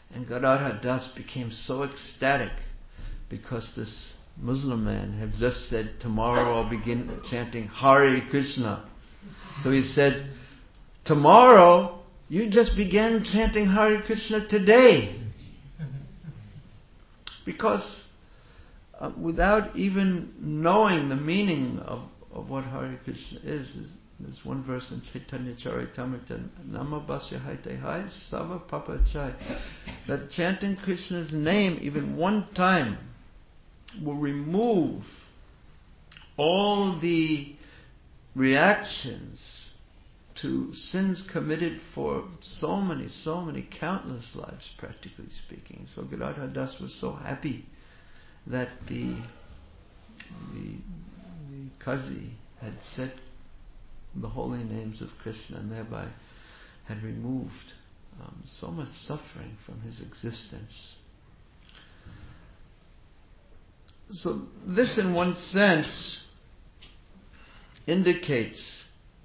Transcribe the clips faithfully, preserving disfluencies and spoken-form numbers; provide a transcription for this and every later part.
And Gadadhar Das became so ecstatic because this Muslim man had just said, tomorrow I'll begin chanting Hare Krishna. So he said, tomorrow you just began chanting Hare Krishna today. Because uh, without even knowing the meaning of, of what Hare Krishna is, there's, there's one verse in Chaitanya Charitamrita, Nama Basya Haite Hai Sava Papa Chai, that chanting Krishna's name even one time will remove all the reactions to sins committed for so many, so many countless lives, practically speaking. So Gadadhar Das was so happy that the the, the Kazi had said the holy names of Krishna and thereby had removed um, so much suffering from his existence. So this, in one sense, indicates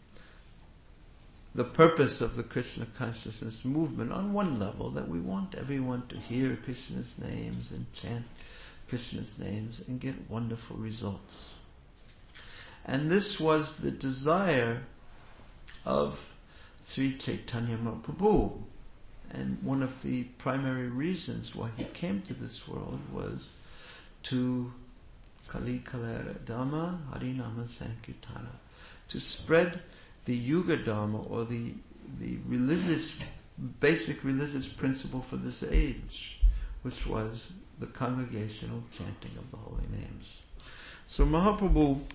the purpose of the Krishna consciousness movement on one level, that we want everyone to hear Krishna's names and chant Krishna's names and get wonderful results. And this was the desire of Sri Chaitanya Mahaprabhu. And one of the primary reasons why he came to this world was to Kali Kalera Dhamma Harinama Sankirtana, to spread the Yuga Dharma, or the the religious, basic religious principle for this age, which was the congregational chanting of the holy names. So Mahaprabhu,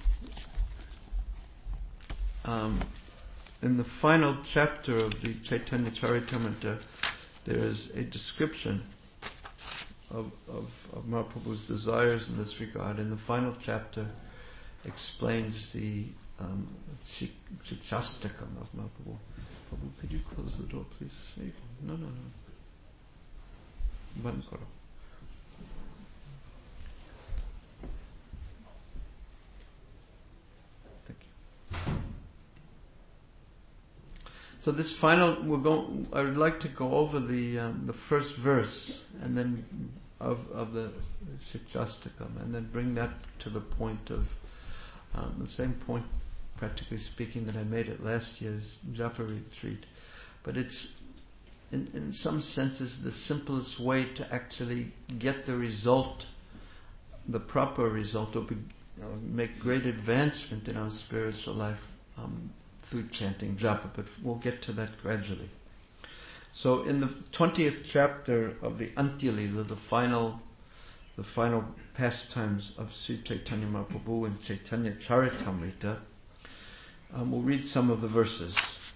um, in the final chapter of the Chaitanya Charitamrita, there is a description of, of, of Mahaprabhu's desires in this regard. In the final chapter explains the um, Shikshastakam of Mahaprabhu. Prabhu, could you close the door, please? No, no, no. Band karo. Thank you. So this final, we're going. I would like to go over the um, the first verse, and then of of the Shikshastakam, and then bring that to the point of um, the same point, practically speaking, that I made at last year's Japa retreat. But it's, in, in some senses, the simplest way to actually get the result, the proper result, or be, you know, make great advancement in our spiritual life um, through chanting Japa. But we'll get to that gradually. So in the twentieth chapter of the Antya-lila, the final the final pastimes of Sri Chaitanya Mahaprabhu in Chaitanya Charitamrita, Um, we'll read some of the verses.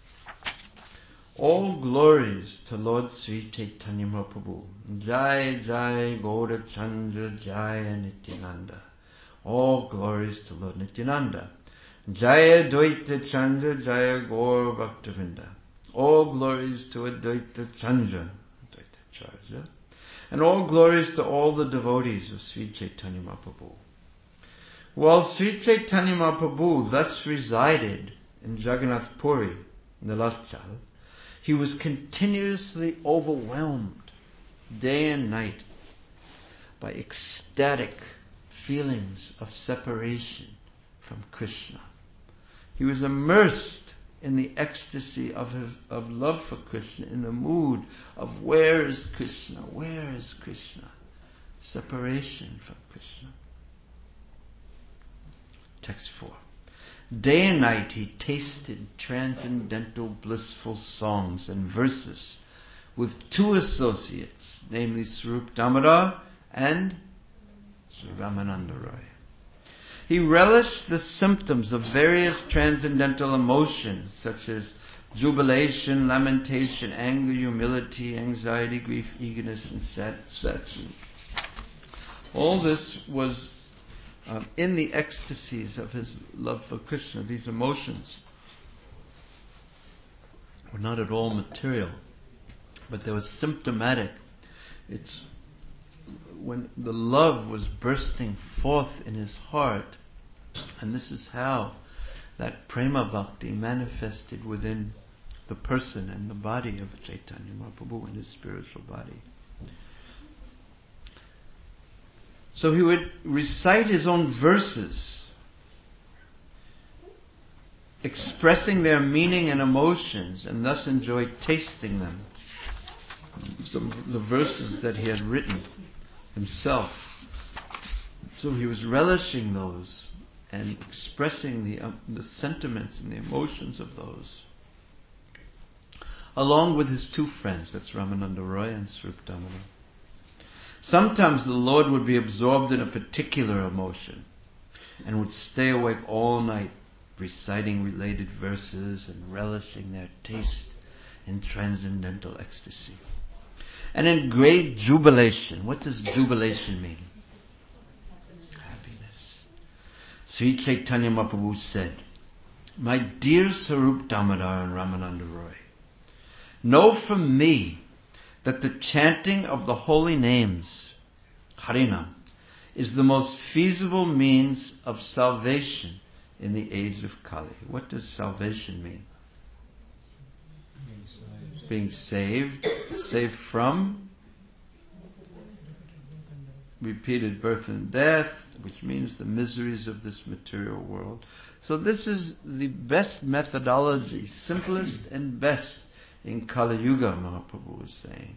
All glories to Lord Sri Chaitanya Mahaprabhu. Jai Jai Gaura Chandra Jaya Nityananda. All glories to Lord Nityananda. Jaya Dvaita Chandra Jaya Gaur Bhaktavinda. All glories to Advaita Chandra, Advaita Charja. And all glories to all the devotees of Sri Chaitanya Mahaprabhu. While Sri Chaitanya Mahaprabhu thus resided in Jagannath Puri, Nilachal, he was continuously overwhelmed day and night by ecstatic feelings of separation from Krishna. He was immersed in the ecstasy of his, of love for Krishna, in the mood of where is Krishna, where is Krishna? Separation from Krishna. Text four. Day and night he tasted transcendental blissful songs and verses with two associates, namely Swarup Damodar and Sri Ramananda Roy. He relished the symptoms of various transcendental emotions such as jubilation, lamentation, anger, humility, anxiety, grief, eagerness, and satisfaction. All this was Um, in the ecstasies of his love for Krishna. These emotions were not at all material, but they were symptomatic. It's when the love was bursting forth in his heart, and this is how that prema bhakti manifested within the person and the body of Chaitanya Mahaprabhu, in his spiritual body. So he would recite his own verses, expressing their meaning and emotions, and thus enjoy tasting them. Some of the verses that he had written himself. So he was relishing those and expressing the um, the sentiments and the emotions of those, along with his two friends, that's Ramananda Roy and Swarup Damodar. Sometimes the Lord would be absorbed in a particular emotion and would stay awake all night reciting related verses and relishing their taste in transcendental ecstasy. And in great jubilation. What does jubilation mean? Happiness. Sri Chaitanya Mahaprabhu said, "My dear Swarup Damodar and Ramananda Roy, know from me that the chanting of the holy names, Harinam, is the most feasible means of salvation in the age of Kali." What does salvation mean? Being saved. Saved from repeated birth and death, which means the miseries of this material world. So this is the best methodology, simplest and best in Kali Yuga, Mahaprabhu is saying.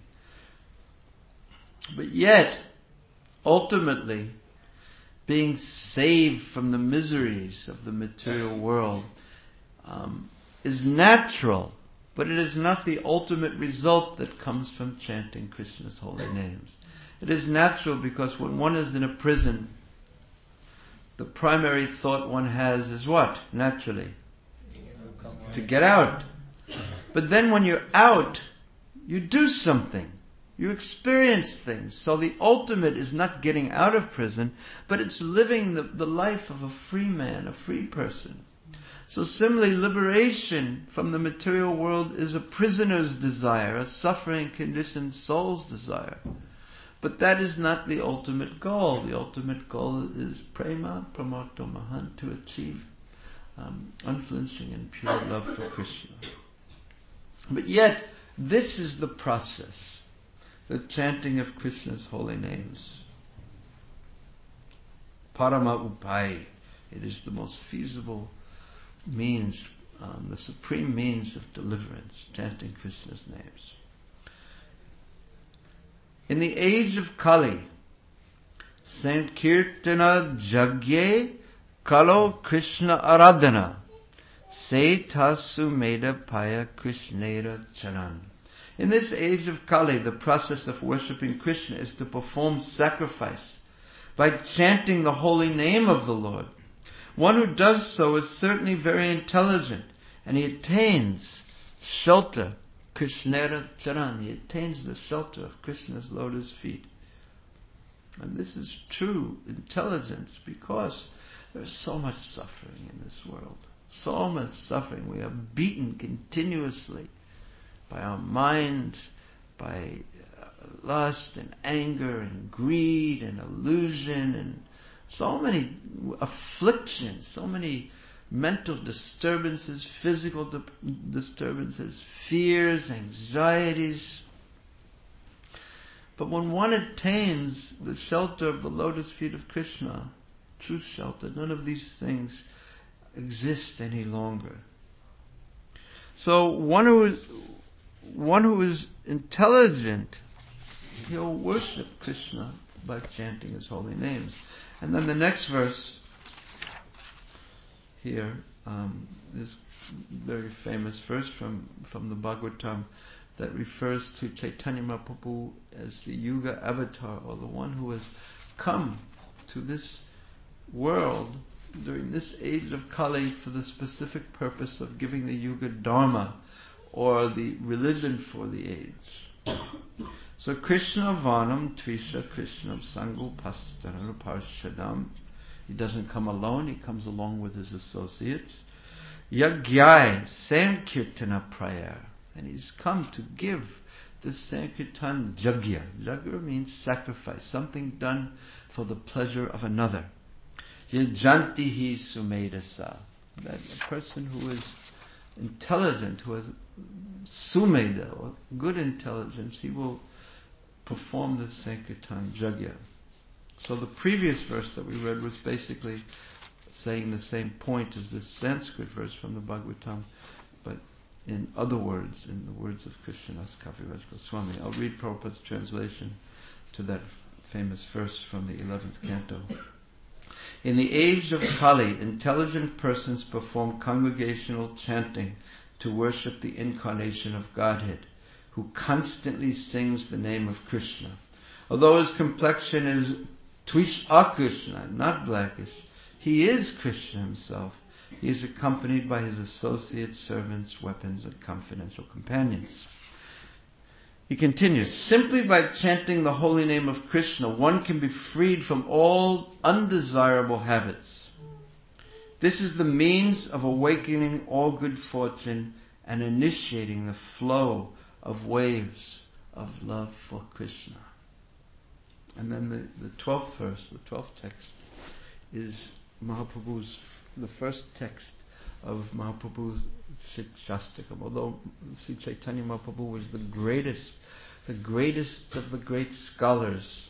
But yet, ultimately, being saved from the miseries of the material world um, is natural, but it is not the ultimate result that comes from chanting Krishna's holy names. It is natural because when one is in a prison, the primary thought one has is what? Naturally, to get out. But then when you're out, you do something. You experience things. So the ultimate is not getting out of prison, but it's living the, the life of a free man, a free person. So similarly, liberation from the material world is a prisoner's desire, a suffering conditioned soul's desire. But that is not the ultimate goal. The ultimate goal is prema, pramartha mahan, to achieve um, unflinching and pure love for Krishna. But yet, this is the process, the chanting of Krishna's holy names. Parama Upai, it is the most feasible means, um, the supreme means of deliverance, chanting Krishna's names. In the age of Kali, Sankirtana Jagye Kalo Krishna Aradhana Seta Sumeda Paya Krishnera Charan. In this age of Kali, the process of worshipping Krishna is to perform sacrifice by chanting the holy name of the Lord. One who does so is certainly very intelligent, and he attains shelter, Krishnera Charan. He attains the shelter of Krishna's lotus feet. And this is true intelligence because there's so much suffering in this world. So much suffering. We are beaten continuously by our mind, by lust and anger and greed and illusion and so many afflictions, so many mental disturbances, physical di- disturbances, fears, anxieties. But when one attains the shelter of the lotus feet of Krishna, true shelter, none of these things exist any longer. So one who is one who is intelligent, he'll worship Krishna by chanting his holy names. And then the next verse here um, is a very famous verse from, from the Bhagavatam that refers to Chaitanya Mahaprabhu as the Yuga avatar, or the one who has come to this world during this age of Kali for the specific purpose of giving the Yuga Dharma, or the religion for the age. So Krishna Varnam Trisha Krishnam Sangu Pastaran Parshadam. He doesn't come alone, he comes along with his associates. Yagyai Sankirtana prayer. And he's come to give this Sankirtan Jagya. Jagya means sacrifice, something done for the pleasure of another. Yajantihi Sumedasa. That a person who is intelligent, who has sumeda, or good intelligence, he will perform this Sankirtan Yajna. So the previous verse that we read was basically saying the same point as this Sanskrit verse from the Bhagavatam, but in other words, in the words of Krishnadas Kaviraj Goswami. I'll read Prabhupada's translation to that famous verse from the eleventh canto. In the age of Kali, intelligent persons perform congregational chanting to worship the incarnation of Godhead, who constantly sings the name of Krishna. Although his complexion is Twish Akrishna, not blackish, he is Krishna himself. He is accompanied by his associates, servants, weapons, and confidential companions. He continues, simply by chanting the holy name of Krishna, one can be freed from all undesirable habits. This is the means of awakening all good fortune and initiating the flow of waves of love for Krishna. And then the, the twelfth verse, the twelfth text, is Mahaprabhu's, the first text of Mahaprabhu's Shastakam. Although Sri Chaitanya Mahaprabhu was the greatest, the greatest of the great scholars,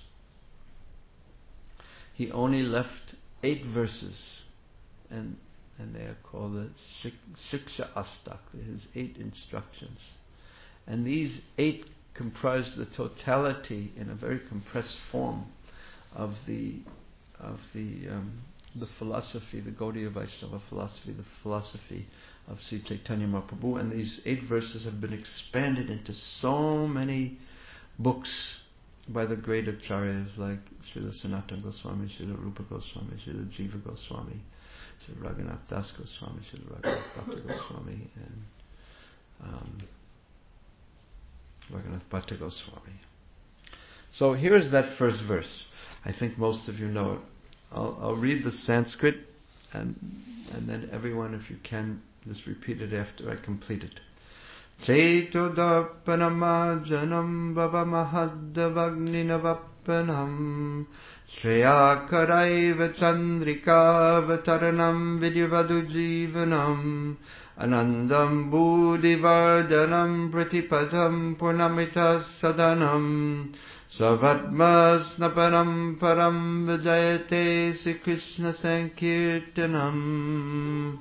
he only left eight verses, and and they are called the Shiksha Astak, his eight instructions. And these eight comprise the totality in a very compressed form of the of the um, the philosophy, the Gaudiya Vaishnava philosophy, the philosophy of Sri Chaitanya Mahaprabhu. And these eight verses have been expanded into so many books by the great acharyas like Srila Sanatana Goswami, Srila Rupa Goswami, Srila Jiva Goswami, Srila Raghunath Das Goswami, Srila Raghunath Bhatta Goswami, and um, Raghunath Bhatta Goswami. So here is that first verse. I think most of you know it. I'll, I'll read the Sanskrit, and and then everyone, if you can, just repeat it after I complete it. Cheto darpanamajanam baba mahadavagninavappanam shreyakaraiva chandrikavataranam vidyavadu jivanam anandam buddhivardhanam pratipadam purnamita sadanam Savatma snapanam param vijayate Sri Krishna Sankirtanam.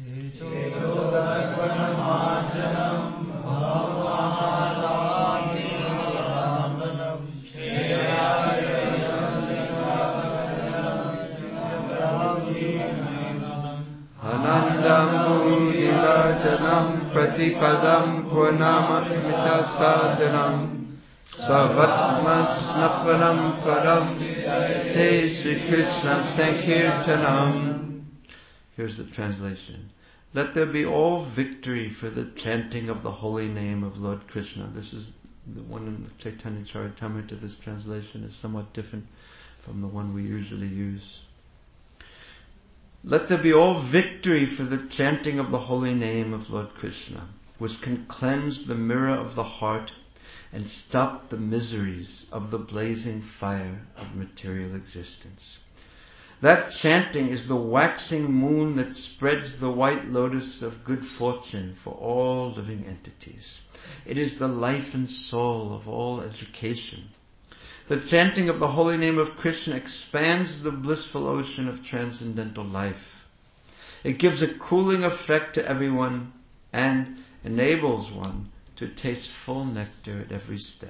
Anandam buddhivardhanam pratipadam purnamita sadanam Savatma snapanam param te Sri Krishna Sankirtanam. Here's the translation. Let there be all victory for the chanting of the holy name of Lord Krishna. This is the one in the Chaitanya Charitamrita. This translation is somewhat different from the one we usually use. Let there be all victory for the chanting of the holy name of Lord Krishna, which can cleanse the mirror of the heart and stop the miseries of the blazing fire of material existence. That chanting is the waxing moon that spreads the white lotus of good fortune for all living entities. It is the life and soul of all education. The chanting of the holy name of Krishna expands the blissful ocean of transcendental life. It gives a cooling effect to everyone and enables one to taste full nectar at every step.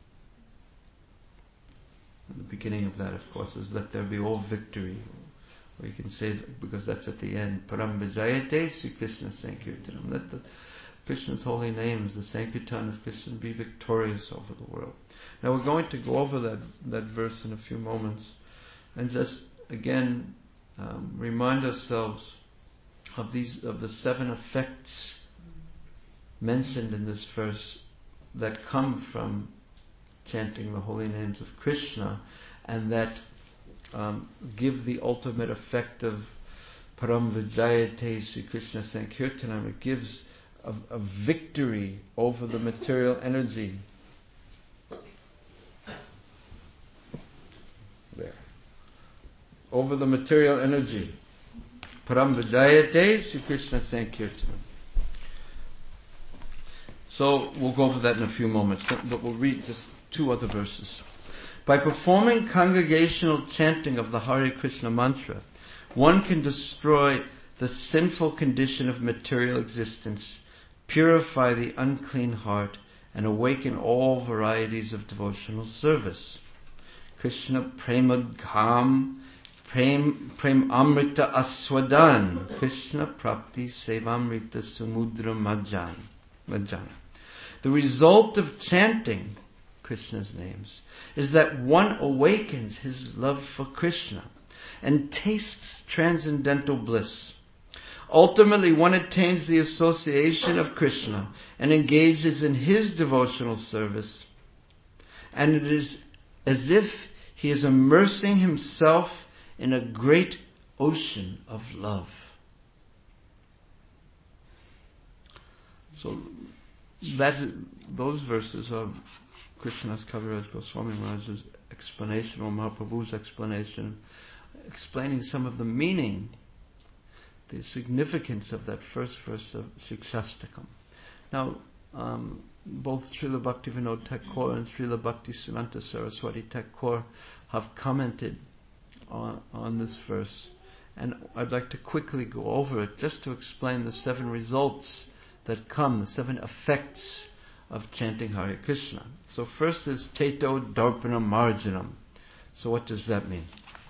And the beginning of that, of course, is let there be all victory. Or you can say, because that's at the end, Param Vijayate Sri Krishna Sankirtanam. Let the Krishna's holy names, the Sankirtan of Krishna, be victorious over the world. Now we're going to go over that, that verse in a few moments and just again um, remind ourselves of these of the seven effects mentioned in this verse that come from chanting the holy names of Krishna, and that um, give the ultimate effect of Param Vijayate Sri Krishna Sankirtanam. It gives a, a victory over the material energy. There. Over the material energy. Param Vijayate Sri Krishna Sankirtanam. So we'll go over that in a few moments, but we'll read just two other verses. By performing congregational chanting of the Hare Krishna mantra, one can destroy the sinful condition of material existence, purify the unclean heart, and awaken all varieties of devotional service. Krishna Premadgham, Prem, Prem Amrita Aswadan, Krishna Prapti Sevamrita Samudra Majan. Majan. The result of chanting Krishna's names is that one awakens his love for Krishna and tastes transcendental bliss. Ultimately, one attains the association of Krishna and engages in his devotional service, and it is as if he is immersing himself in a great ocean of love. So that those verses are Krishnadas Kaviraj Goswami Maharaj's explanation, or Mahaprabhu's explanation, explaining some of the meaning, the significance of that first verse of Shikshastakam. Now, um, both Srila Bhaktivinoda Thakur and Srila Bhaktisiddhanta Saraswati Thakur have commented on, on this verse, and I'd like to quickly go over it just to explain the seven results that come, the seven effects of chanting Hare Krishna. So first is Teto Darpana Marjanam. So what does that mean?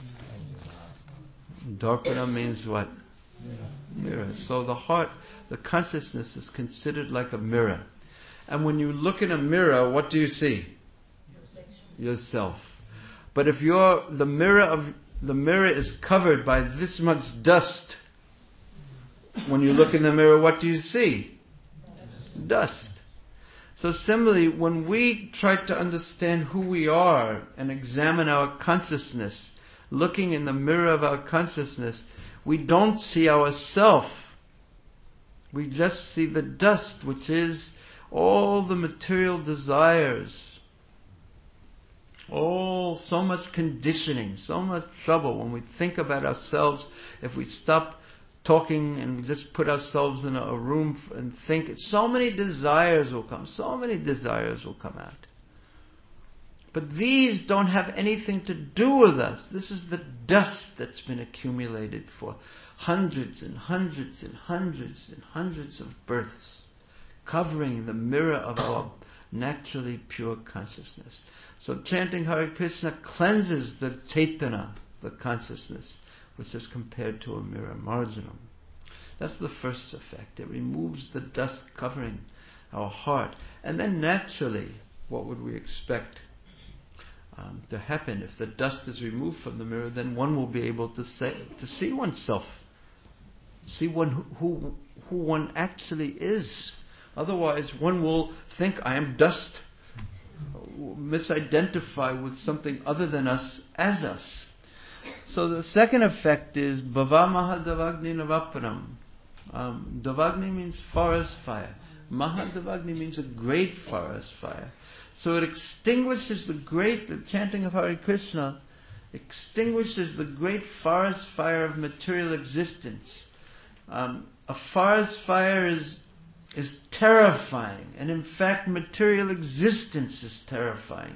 Darpana means what? Mirror. So the heart, the consciousness is considered like a mirror. And when you look in a mirror, what do you see? Yourself. But if you're, the mirror of the mirror is covered by this much dust, when you look in the mirror, what do you see? Dust. So similarly, when we try to understand who we are and examine our consciousness, looking in the mirror of our consciousness, we don't see ourself. We just see the dust, which is all the material desires. Oh, so much conditioning, so much trouble. When we think about ourselves, if we stop talking and we just put ourselves in a room and think, so many desires will come, so many desires will come out. But these don't have anything to do with us. This is the dust that's been accumulated for hundreds and hundreds and hundreds and hundreds of births, covering the mirror of our naturally pure consciousness. So chanting Hare Krishna cleanses the Chaitana, the consciousness, which is compared to a mirror, marjanam. That's the first effect. It removes the dust covering our heart. And then naturally, what would we expect um, to happen? If the dust is removed from the mirror, then one will be able to say, to see oneself, see one who, who, who one actually is. Otherwise, one will think, I am dust, misidentify with something other than us as us. So the second effect is Bhava Mahadavagni Navaparam. Um, Davagni means forest fire. Mahadavagni means a great forest fire. So it extinguishes the great, the chanting of Hare Krishna extinguishes the great forest fire of material existence. Um, a forest fire is is terrifying, and in fact material existence is terrifying.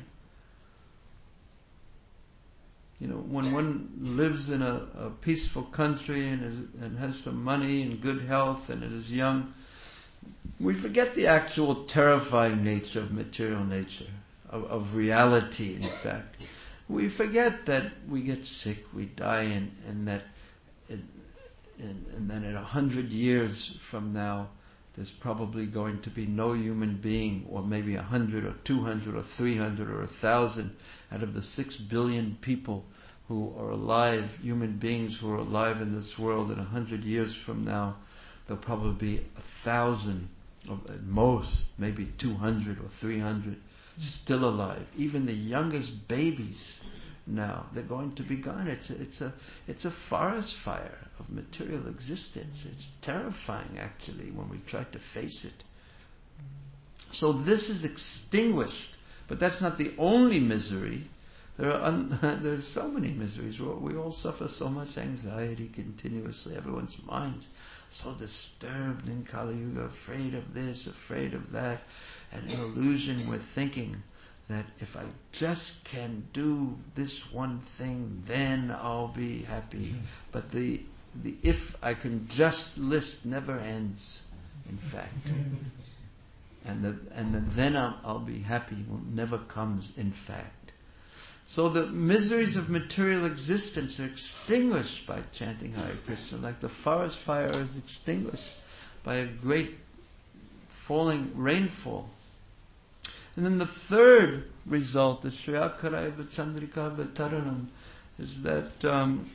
You know, when one lives in a, a peaceful country and, is, and has some money and good health and it is young, we forget the actual terrifying nature of material nature, of, of reality in fact. We forget that we get sick, we die, and, and that it, and, and then in a hundred years from now there's probably going to be no human being, or maybe a hundred or two hundred or three hundred or a thousand out of the six billion people who are alive, human beings who are alive in this world. In a hundred years from now, there'll probably be a thousand, at most, maybe two hundred or three hundred still alive. Even the youngest babies now, they're going to be gone. It's a, it's a, it's a forest fire of material existence. It's terrifying, actually, when we try to face it. So this is extinguished, but that's not the only misery. There are un- there's so many miseries. We all suffer so much anxiety continuously. Everyone's mind's so disturbed in Kali Yuga, afraid of this, afraid of that. And in illusion we're thinking that if I just can do this one thing, then I'll be happy. Mm-hmm. But the the if I can just list never ends, in fact. and the and the then I'll, I'll be happy never comes, in fact. So the miseries of material existence are extinguished by chanting Hare Krishna, like the forest fire is extinguished by a great falling rainfall. And then the third result, the Shreya Karaiva Chandrika Vataranam, is that um,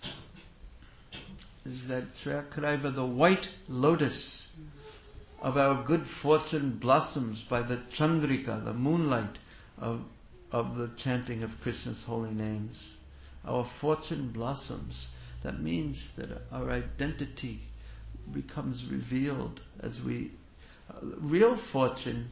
is that Shreya Karaiva, the white lotus of our good fortune, blossoms by the Chandrika, the moonlight of of the chanting of Krishna's holy names. Our fortune blossoms. That means that our identity becomes revealed as we... Uh, real fortune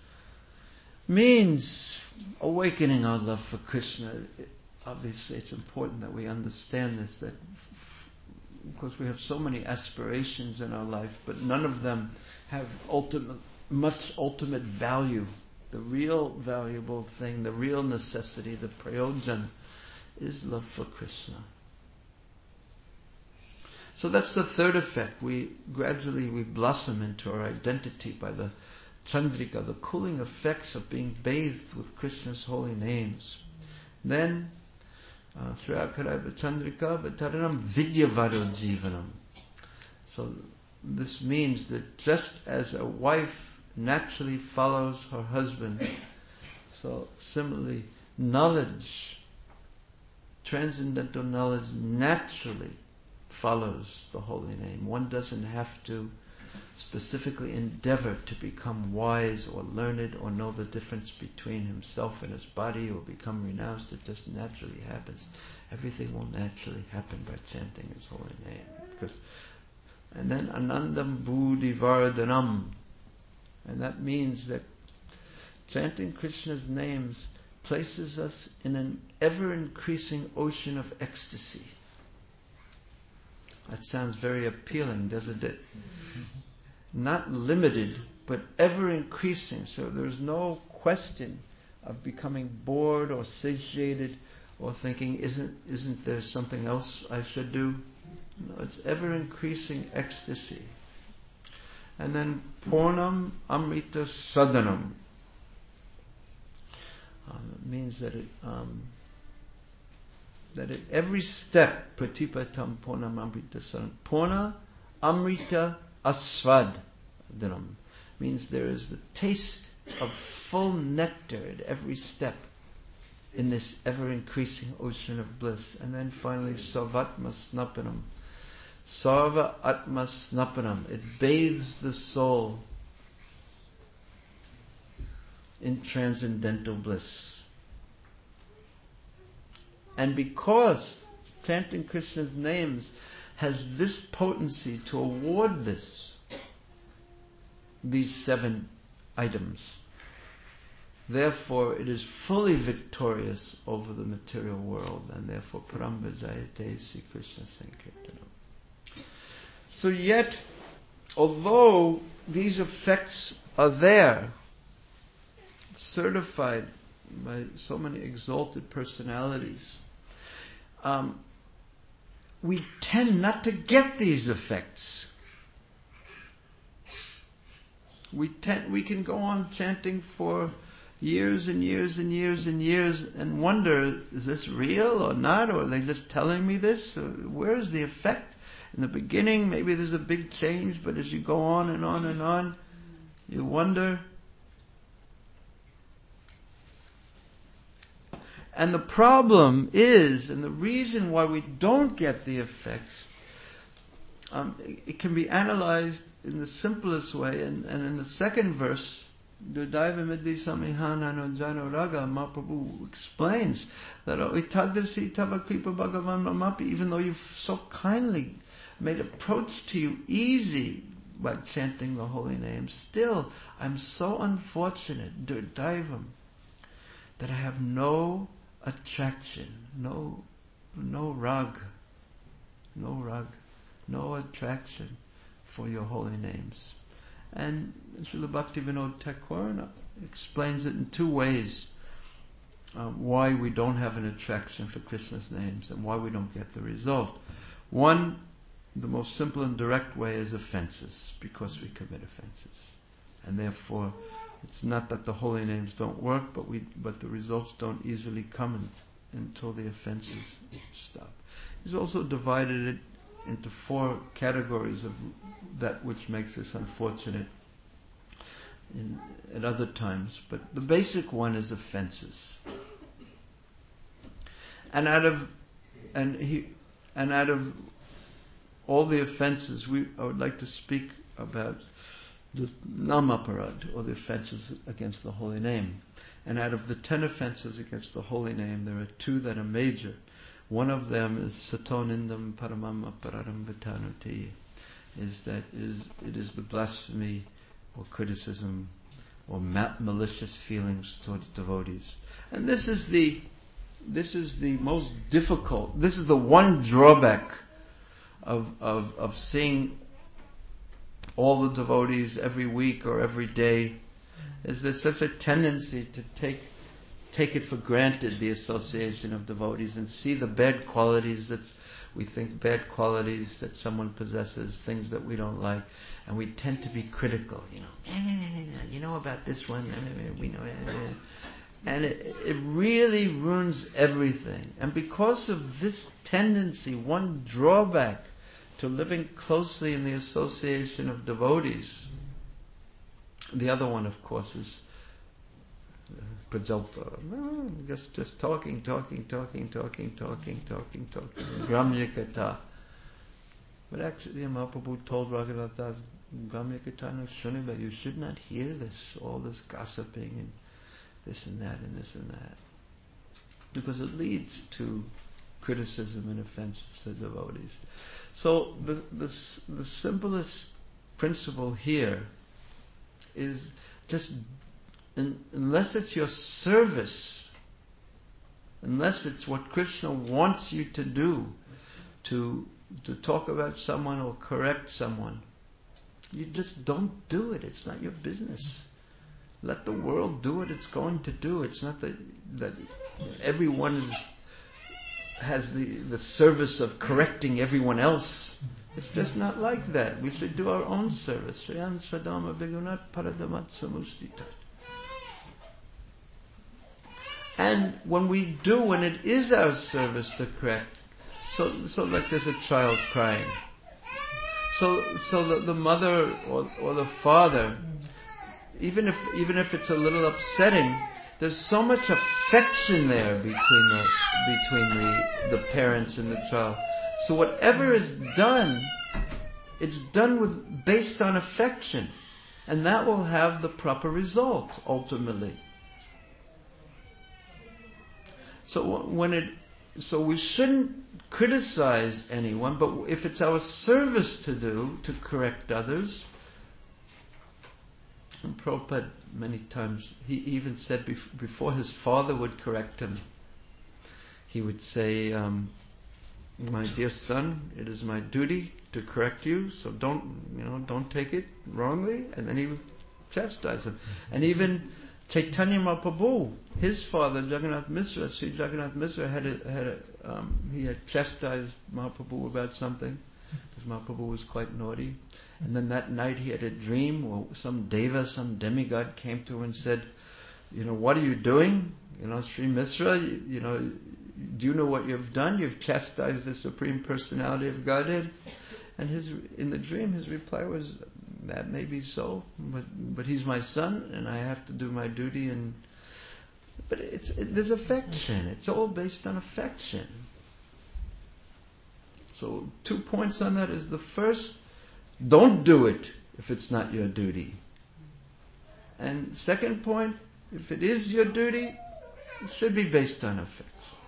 means awakening our love for Krishna. It, obviously it's important that we understand this, that of course we have so many aspirations in our life, but none of them have ultimate, much ultimate value. The real valuable thing, the real necessity, the prayojan, is love for Krishna. So that's the third effect. We gradually we blossom into our identity by the Chandrika, the cooling effects of being bathed with Krishna's holy names. Then, Shreya Karaiva Chandrika Vataranam Vidyavaro Jivanam. So this means that just as a wife naturally follows her husband, so similarly knowledge, transcendental knowledge naturally follows the holy name. One doesn't have to specifically endeavor to become wise or learned or know the difference between himself and his body or become renounced. It just naturally happens. Everything will naturally happen by chanting his holy name. Because, and then Anandam Buddhi Vardhanam. And that means that chanting Krishna's names places us in an ever-increasing ocean of ecstasy. That sounds very appealing, doesn't it? Mm-hmm. Not limited, but ever-increasing. So there's no question of becoming bored or satiated or thinking, isn't isn't there something else I should do? No, it's ever-increasing ecstasy. And then Purnam Amrita Sadanam. Um, it means that it um, that at every step, Pratipatam Purnam Amrita Sadanam. Purna Amrita Asvadanam means there is the taste of full nectar at every step in this ever-increasing ocean of bliss. And then finally Sarvatma Snapanam. Sarva Atma Snapanam. It bathes the soul in transcendental bliss. And because chanting Krishna's names has this potency to award this, these seven items, therefore it is fully victorious over the material world, and therefore Paramba Jayate Sri Krishna Sankirtanam. So yet, although these effects are there, certified by so many exalted personalities, um, we tend not to get these effects. We tend, we can go on chanting for years and years and years and years and wonder, is this real or not? Or are they just telling me this? Or where is the effect? In the beginning, maybe there's a big change, but as you go on and on and on, you wonder. And the problem is, and the reason why we don't get the effects, um, it, it can be analyzed in the simplest way. And, and in the second verse, Dudaiva Midhi Samihana Nojano Raga, Mahaprabhu explains that Itadrisi Tava Kripa Bhagavan Mamapi, even though you've so kindly made approach to you easy by chanting the holy name, still I'm so unfortunate, Durdaivam, that I have no attraction, no, no rag, no rag, no attraction for your holy names. And Srila Bhaktivinoda Thakur explains it in two ways. Um, why we don't have an attraction for Krishna's names and why we don't get the result. One, the most simple and direct way is offenses, because we commit offenses. And therefore, it's not that the holy names don't work, but we but the results don't easily come in, until the offenses stop. He's also divided it into four categories of that which makes us unfortunate in, at other times. But the basic one is offenses. And out of and he and out of all the offenses, we I would like to speak about the namaparad, or the offenses against the holy name. And out of the ten offenses against the holy name, there are two that are major. One of them is satonindam paramam aparadam vitanati, is that is it is the blasphemy or criticism or ma- malicious feelings towards devotees. And this is the this is the most difficult. This is the one drawback of of of seeing all the devotees every week or every day. Is there's such a tendency to take take it for granted, the association of devotees, and see the bad qualities that we think bad qualities that someone possesses, things that we don't like, and we tend to be critical. You know, you know about this one, we know, and it, it really ruins everything. And because of this tendency, one drawback to living closely in the association of devotees, the other one, of course, is Prajalpa. No, just, just talking, talking, talking, talking, talking, talking, talking. Gramya Katha. But actually, Mahaprabhu told Raghunath Das, Gramya Katha no Shuniba, you should not hear this, all this gossiping and this and that and this and that. Because it leads to criticism and offenses to devotees. So the, the, the simplest principle here is just, unless it's your service, unless it's what Krishna wants you to do, to to talk about someone or correct someone, you just don't do it. It's not your business. Let the world do what it's going to do. It's not that that everyone is, has the, the service of correcting everyone else. It's just not like that. We should do our own service. Shriyan Swadama Begunat Paradamat Samustitat. And when we do, when it is our service to correct, so so like there's a child crying. So so the, the mother or, or the father, even if even if it's a little upsetting, there's so much affection there between the between the, the parents and the child. So whatever is done, it's done with based on affection, and that will have the proper result ultimately. So when it, so we shouldn't criticize anyone, but if it's our service to do to correct others. And Prabhupada many times, he even said bef- before his father would correct him, he would say, um, "My dear son, it is my duty to correct you, so don't, you know, don't take it wrongly." And then he would chastise him. And even Chaitanya Mahaprabhu, his father Jagannath Misra, Sri Jagannath Misra had a, had a, um, he had chastised Mahaprabhu about something, because Mahaprabhu was quite naughty. And then that night he had a dream where some deva, some demigod came to him and said, "You know, what are you doing? You know, Sri Misra, you, you know, do you know what you've done? You've chastised the Supreme Personality of Godhead." And his, in the dream, his reply was, "That may be so, but but he's my son, and I have to do my duty." And but it's it, there's affection. It's all based on affection. So two points on that is, the first, don't do it if it's not your duty. And second point, if it is your duty, it should be based on affection.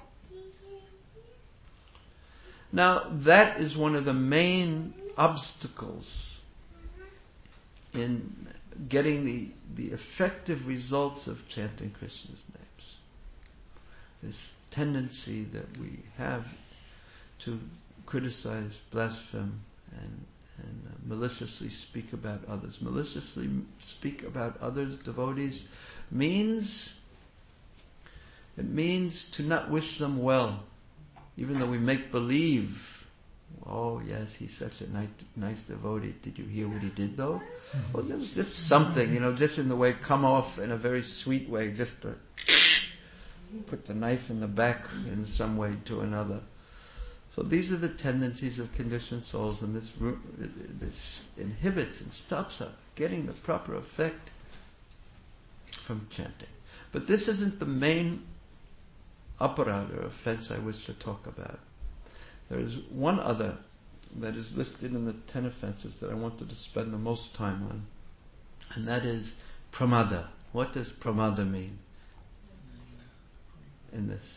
Now, that is one of the main obstacles in getting the, the effective results of chanting Krishna's names. This tendency that we have to criticize, blaspheme, and, and uh, maliciously speak about others. Maliciously speak about others, devotees, means it means to not wish them well, even though we make believe. Oh yes, he's such a nice, nice devotee. Did you hear what he did though? Well, there's just something, you know, just in the way, come off in a very sweet way, just to put the knife in the back in some way to another. So these are the tendencies of conditioned souls, and this this inhibits and stops us getting the proper effect from chanting. But this isn't the main aparad or offense I wish to talk about. There is one other that is listed in the ten offenses that I wanted to spend the most time on, and that is pramada. What does pramada mean in this?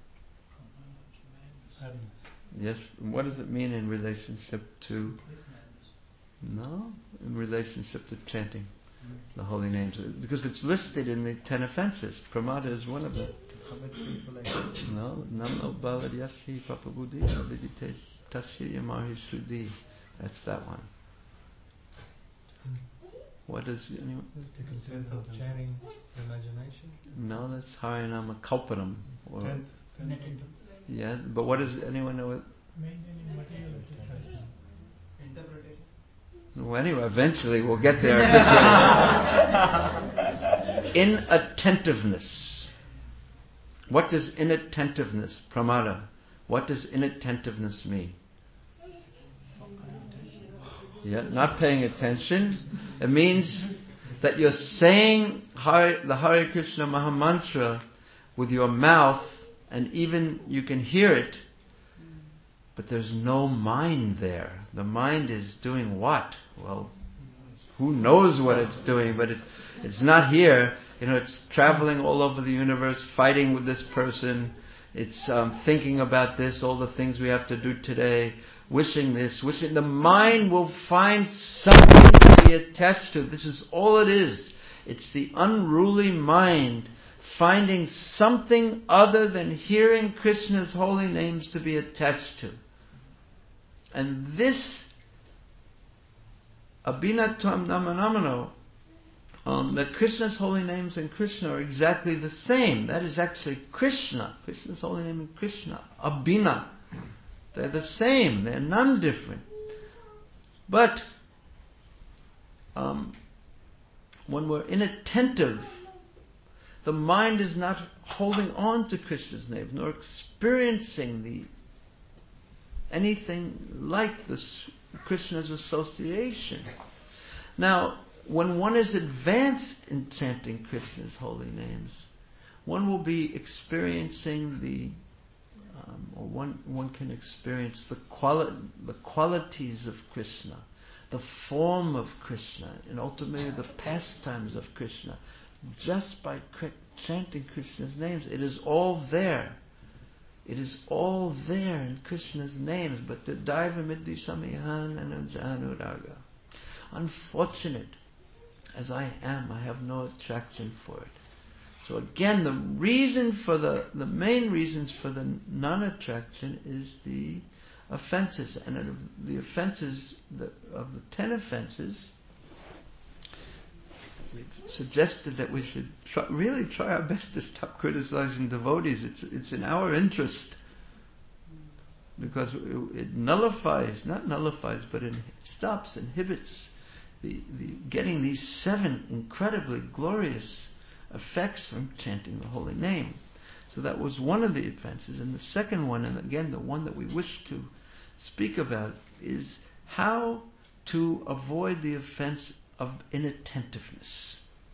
Yes, what does it mean in relationship to? No, in relationship to chanting the holy names, because it's listed in the ten offenses. Pramada is one of them. No, Namo Bhavadyasi Papabuddhi Avidite Tasya Yamahi Shuddhi. That's that one. What is anyone? To concern of chanting imagination? No, that's Harinama Kalpanam. Or, Tenth, tenth. yeah, but what does anyone know it? Maintaining material situation. Interpretation. Well, anyway, eventually we'll get there this way. Inattentiveness. What does inattentiveness, pramada, what does inattentiveness mean? Yeah, not paying attention. It means that you're saying Hare, the Hare Krishna Mahamantra with your mouth, and even you can hear it, but there's no mind there. The mind is doing what? Well, who knows what it's doing, but it, it's not here. You know, it's traveling all over the universe, fighting with this person. It's um, thinking about this, all the things we have to do today, wishing this, wishing. The mind will find something to be attached to. This is all it is. It's the unruly mind finding something other than hearing Krishna's holy names to be attached to. And this Abhinatam Namanamano, Um, that Krishna's holy names and Krishna are exactly the same. That is actually Krishna. Krishna's holy name is Krishna. Abhina. They're the same. They're none different. But um, when we're inattentive, the mind is not holding on to Krishna's name, nor experiencing the anything like this Krishna's association. Now, when one is advanced in chanting Krishna's holy names, one will be experiencing the, um, or one one can experience the quali- the qualities of Krishna, the form of Krishna, and ultimately the pastimes of Krishna, just by chanting Krishna's names. It is all there. It is all there in Krishna's names. But the Daiva Middhi Samihan and Januraga. Unfortunate as I am, I have no attraction for it. So again, the reason for the, the main reasons for the non-attraction is the offenses. And the offenses, the, of the ten offenses, we've suggested that we should try, really try our best to stop criticizing devotees. It's, it's in our interest. Because it, it nullifies, not nullifies, but it stops, inhibits The, the, getting these seven incredibly glorious effects from chanting the holy name. So that was one of the offenses. And the second one, and again the one that we wish to speak about, is how to avoid the offense of inattentiveness.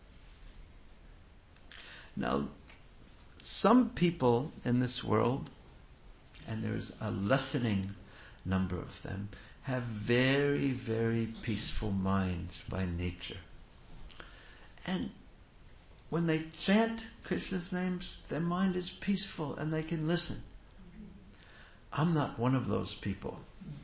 Now, some people in this world, and there's a lessening number of them, have very, very peaceful minds by nature. And when they chant Krishna's names, their mind is peaceful and they can listen. I'm not one of those people.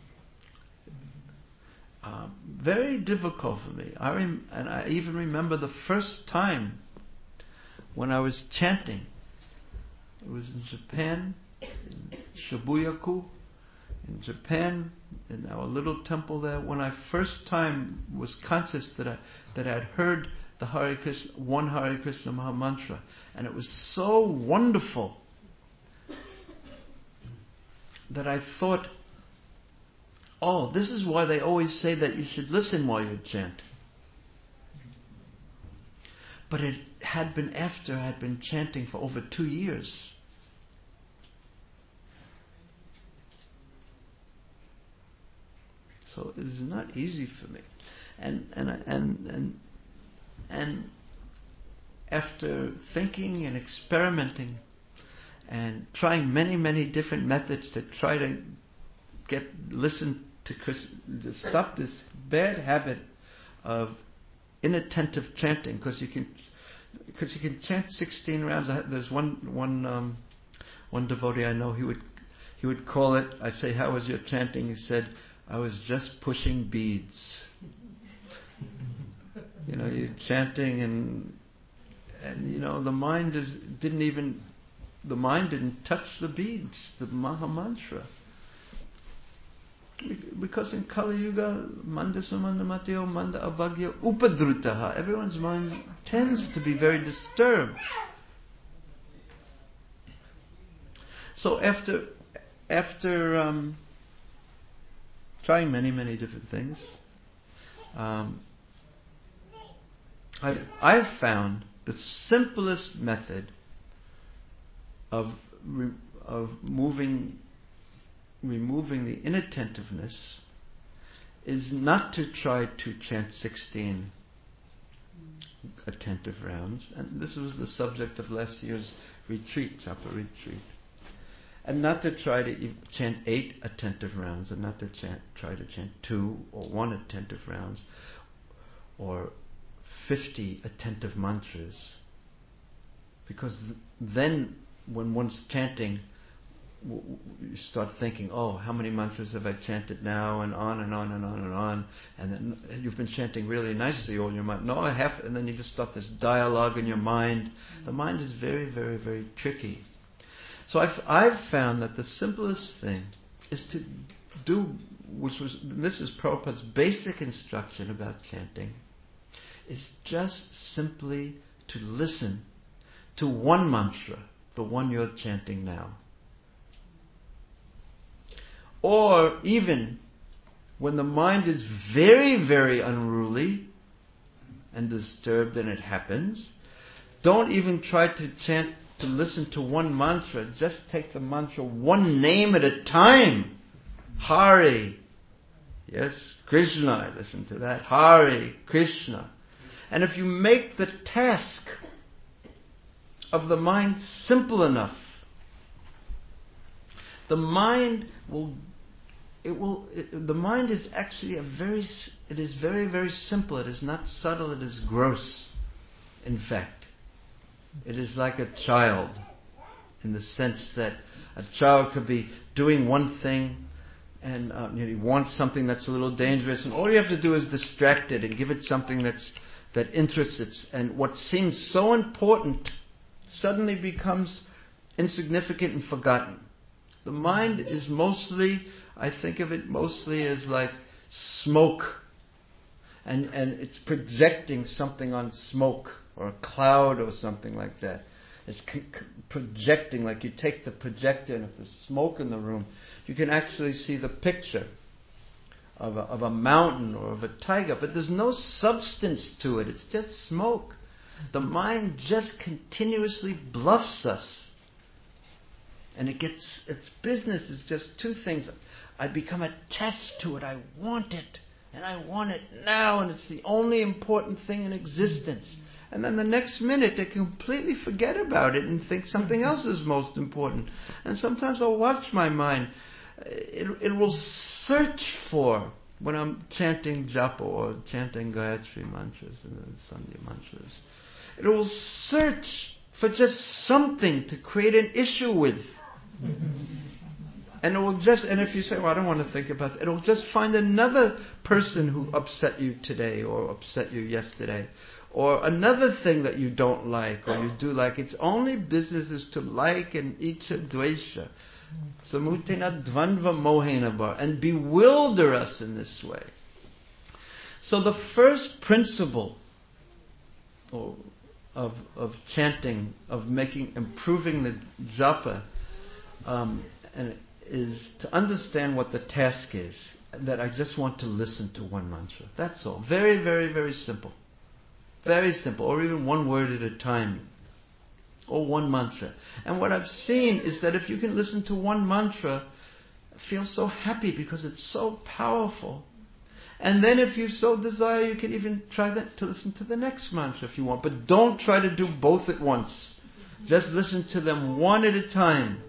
Uh, very difficult for me. I rem- and I even remember the first time when I was chanting. It was was in Japan, in Shibuya-ku, in Japan, in our little temple there, when I first time was conscious that I that I had heard the Hare Krishna, one Hare Krishna Maha Mantra, and it was so wonderful that I thought, oh, this is why they always say that you should listen while you chant. But it had been after I had been chanting for over two years. So it is not easy for me. And and and and and after thinking and experimenting and trying many, many different methods to try to get listen to Krishna, to stop this bad habit of inattentive chanting, because you can because you can chant sixteen rounds. There's one one um, one devotee I know. He would he would call it. I'd say, "How was your chanting?" He said, "I was just pushing beads." You know, you're chanting and and you know the mind is didn't even the mind didn't touch the beads, the Maha Mantra. Because in Kali Yuga, manda sumanda mateo manda avagya upadrutaha, everyone's mind tends to be very disturbed. So after after um, trying many many different things, um, I I've found the simplest method of re, of moving. removing the inattentiveness is not to try to chant sixteen attentive rounds. And this was the subject of last year's retreat, Japa retreat. And not to try to chant eight attentive rounds, and not to chant, try to chant two or one attentive rounds, or fifty attentive mantras. Because th- then when one's chanting, you start thinking, oh, how many mantras have I chanted now, and on and on and on and on, and then you've been chanting really nicely all your mind. No, I have, and then you just start this dialogue in your mind. Mm-hmm. The mind is very, very, very tricky. So I've I've found that the simplest thing is to do, which was this is Prabhupada's basic instruction about chanting, is just simply to listen to one mantra, the one you're chanting now. Or even when the mind is very, very unruly and disturbed, and it happens, don't even try to chant, to listen to one mantra. Just take the mantra one name at a time. Hare. Yes, Krishna. Listen to that. Hare, Krishna. And if you make the task of the mind simple enough, the mind will It will. It, the mind is actually a very. It is very, very simple. It is not subtle. It is gross. In fact, it is like a child, in the sense that a child could be doing one thing, and uh, you know, he wants something that's a little dangerous, and all you have to do is distract it and give it something that's that interests it. And what seems so important suddenly becomes insignificant and forgotten. The mind is mostly. I think of it mostly as like smoke, and and it's projecting something on smoke or a cloud or something like that. It's c- c- projecting, like you take the projector, and if there's smoke in the room, you can actually see the picture of a, of a mountain or of a tiger, but there's no substance to it. It's just smoke. The mind just continuously bluffs us. And it gets, its business is just two things. I become attached to it. I want it. And I want it now. And it's the only important thing in existence. And then the next minute they completely forget about it and think something else is most important. And sometimes I'll watch my mind. It, it will search for, when I'm chanting japa or chanting Gayatri mantras and the Sandhya mantras, it will search for just something to create an issue with. And it will just, and if you say, well, I don't want to think about that, it will just find another person who upset you today or upset you yesterday, or another thing that you don't like or you do like. Its only business is to like and icha dvesha. Samutena dvanva mohena bar, and bewilder us in this way. So the first principle of, of, of chanting, of making, improving the japa, um, and is to understand what the task is. That I just want to listen to one mantra. That's all. Very, very, very simple. Very simple. Or even one word at a time. Or one mantra. And what I've seen is that if you can listen to one mantra, I feel so happy because it's so powerful. And then if you so desire, you can even try that to listen to the next mantra if you want. But don't try to do both at once. Just listen to them one at a time.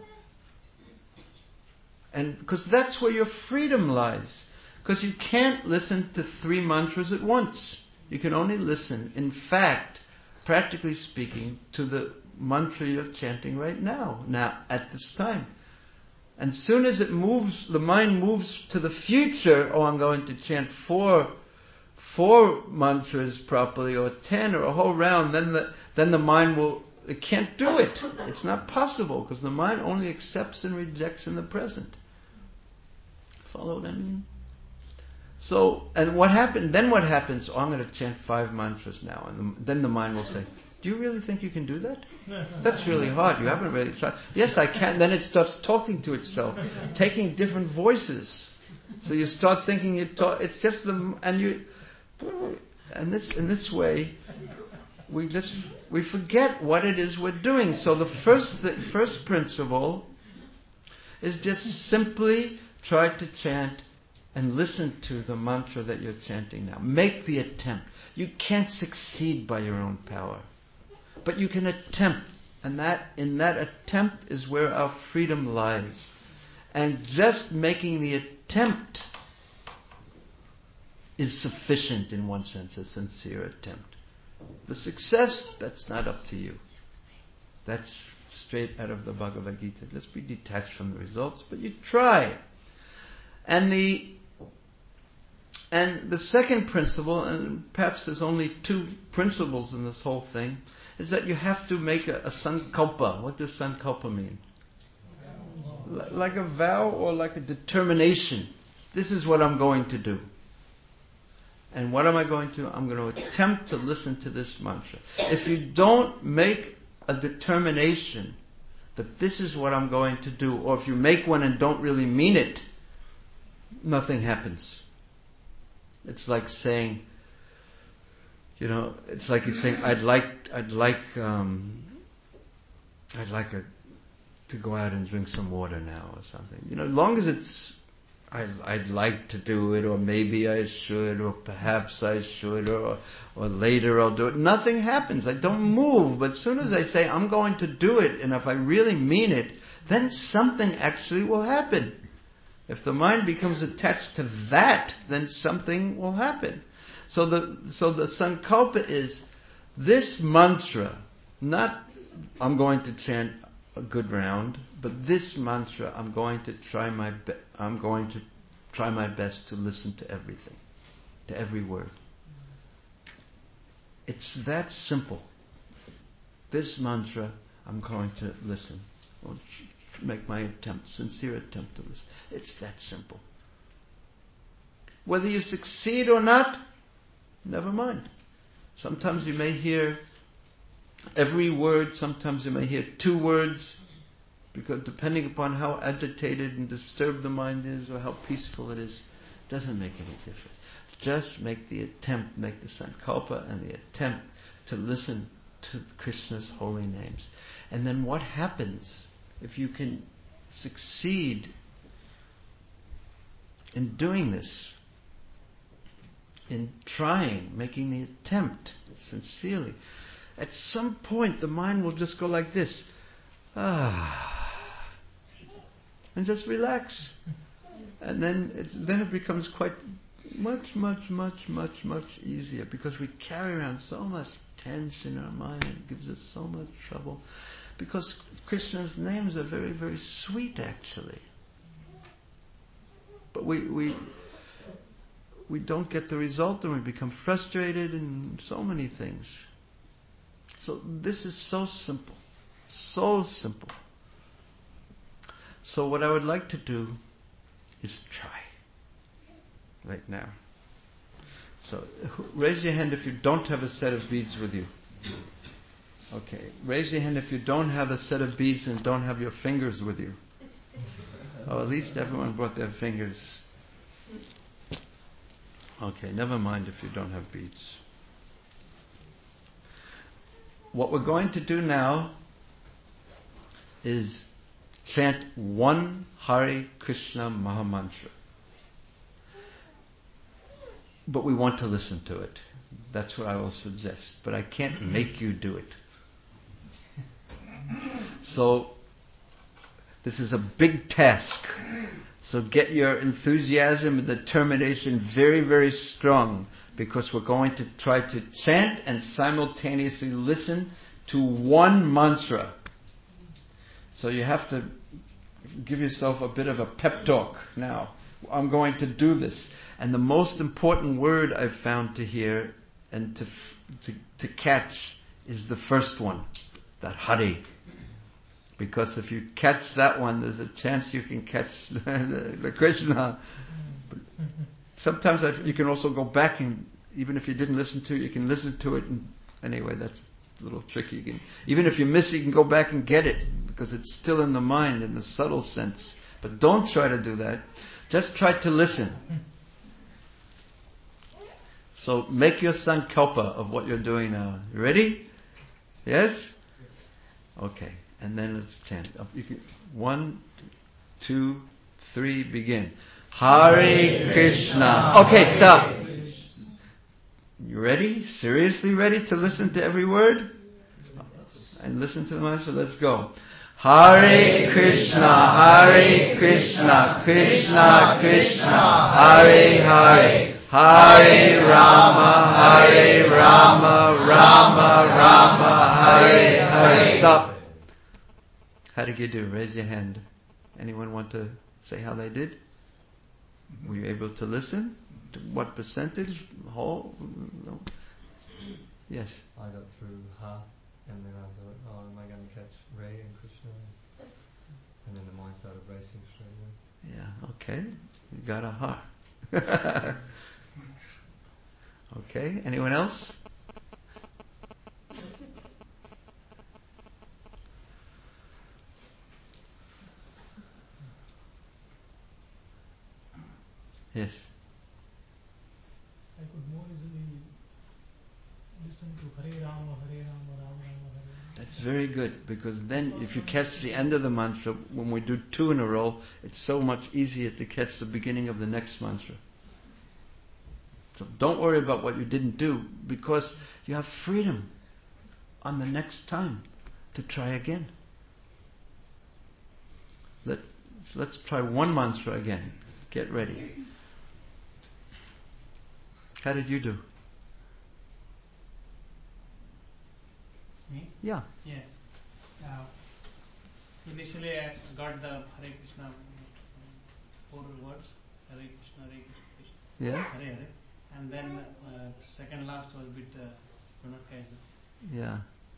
And because that's where your freedom lies. Because you can't listen to three mantras at once. You can only listen, in fact, practically speaking, to the mantra you're chanting right now, now at this time. And soon as it moves, the mind moves to the future, oh, I'm going to chant four, four mantras properly, or ten, or a whole round, then the, then the mind will, it can't do it. It's not possible, because the mind only accepts and rejects in the present. Follow what I mean? So, and what happened, then what happens? Oh, I'm going to chant five mantras now. And the, then the mind will say, do you really think you can do that? That's really hard. You haven't really tried. Yes, I can. Then it starts talking to itself, taking different voices. So you start thinking you talk, it's just the, and you, and this, in this way, we just, we forget what it is we're doing. So the first, the first principle is just simply try to chant and listen to the mantra that you're chanting now. Make the attempt. You can't succeed by your own power. But you can attempt. And that in that attempt is where our freedom lies. And just making the attempt is sufficient in one sense, a sincere attempt. The success, that's not up to you. That's straight out of the Bhagavad Gita. Just be detached from the results, but you try. And the and the second principle, and perhaps there's only two principles in this whole thing, is that you have to make a, a sankalpa. What does sankalpa mean? L- like a vow or like a determination. This is what I'm going to do. And what am I going to? I'm going to attempt to listen to this mantra. If you don't make a determination that this is what I'm going to do, or if you make one and don't really mean it, nothing happens. It's like saying, you know, it's like you're saying, I'd like, I'd like, um, I'd like a, to go out and drink some water now or something. You know, as long as it's, I, I'd like to do it, or maybe I should, or perhaps I should, or or later I'll do it. Nothing happens. I don't move. But as soon as I say I'm going to do it, and if I really mean it, then something actually will happen. If the mind becomes attached to that, then something will happen. So the so the sankalpa is this mantra, not I'm going to chant a good round, but this mantra I'm going to try my be- I'm going to try my best to listen to everything, to every word. It's that simple. This mantra I'm going to listen. Or make my attempt, sincere attempt to listen. It's that simple. Whether you succeed or not, never mind. Sometimes you may hear every word, sometimes you may hear two words, because depending upon how agitated and disturbed the mind is or how peaceful it is, it doesn't make any difference. Just make the attempt, make the sankalpa and the attempt to listen to Krishna's holy names. And then what happens if you can succeed in doing this, in trying, making the attempt sincerely, at some point the mind will just go like this, ah, and just relax. And then it, then it becomes quite much, much, much, much, much easier, because we carry around so much tension in our mind. It gives us so much trouble. Because Krishna's names are very, very sweet, actually. But we we we don't get the result and we become frustrated in so many things. So this is so simple. So simple. So what I would like to do is try. Right now. So raise your hand if you don't have a set of beads with you. Okay. Raise your hand if you don't have a set of beads and don't have your fingers with you. Oh, at least everyone brought their fingers. Okay, never mind if you don't have beads. What we're going to do now is chant one Hare Krishna Mahamantra. But we want to listen to it. That's what I will suggest. But I can't make you do it. So, this is a big task. So get your enthusiasm and determination very, very strong, because we're going to try to chant and simultaneously listen to one mantra. So you have to give yourself a bit of a pep talk now. I'm going to do this. And the most important word I've found to hear and to to, to catch is the first one, that Hare. Because if you catch that one, there's a chance you can catch the, the Krishna. But sometimes I, you can also go back, and even if you didn't listen to it, you can listen to it. And anyway, that's a little tricky. You can, even if you miss it, you can go back and get it, because it's still in the mind in the subtle sense. But don't try to do that. Just try to listen. So make your sankalpa of what you're doing now. You ready? Yes? Okay. And then let's chant. You can, one, two, three, begin. Hare Krishna. Okay, stop. You ready? Seriously ready to listen to every word? And listen to the mantra? Let's go. Hare Krishna, Hare Krishna, Krishna Krishna, Hare Hare, Hare Rama, Hare Rama, Rama Rama, Hare Hare. Stop. How did you do? Raise your hand. Anyone want to say how they did? Were you able to listen? To what percentage? Whole? No. Yes. I got through Ha, and then I thought, oh, am I going to catch Ray and Krishna? And then the mind started racing straight away. Yeah, okay. You got a Ha. Okay, anyone else? Yes. I could more easily listen to Hare Rama, Hare Rama, Rama Rama, Hare Rama. That's very good, because then if you catch the end of the mantra, when we do two in a row, it's so much easier to catch the beginning of the next mantra. So don't worry about what you didn't do, because you have freedom on the next time to try again. Let, so let's try one mantra again. Get ready. How did you do? Me? Yeah. Yeah. Uh, initially I got the Hare Krishna four words. Hare Krishna, Hare Krishna, Yeah. Hare Hare. And then uh, second last was a bit uh, Pranat. Yeah.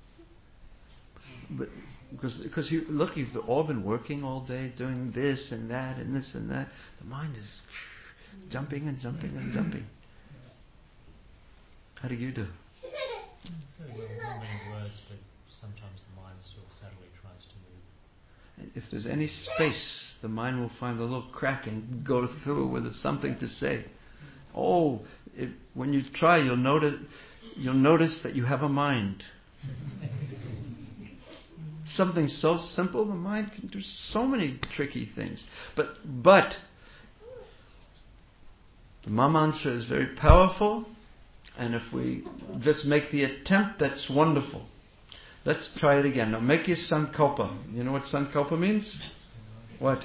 But because because you look, you've all been working all day, doing this and that and this and that. The mind is jumping and jumping and jumping. How do you do? Very well, not many words, but sometimes the mind still subtly tries to move. If there's any space, the mind will find a little crack and go through with something to say. Oh, it, when you try, you'll notice you'll notice that you have a mind. Something so simple, the mind can do so many tricky things. But but the Mahamantra is very powerful, and if we just make the attempt, that's wonderful. Let's try it again. Now make your sankalpa. You know what sankalpa means? What?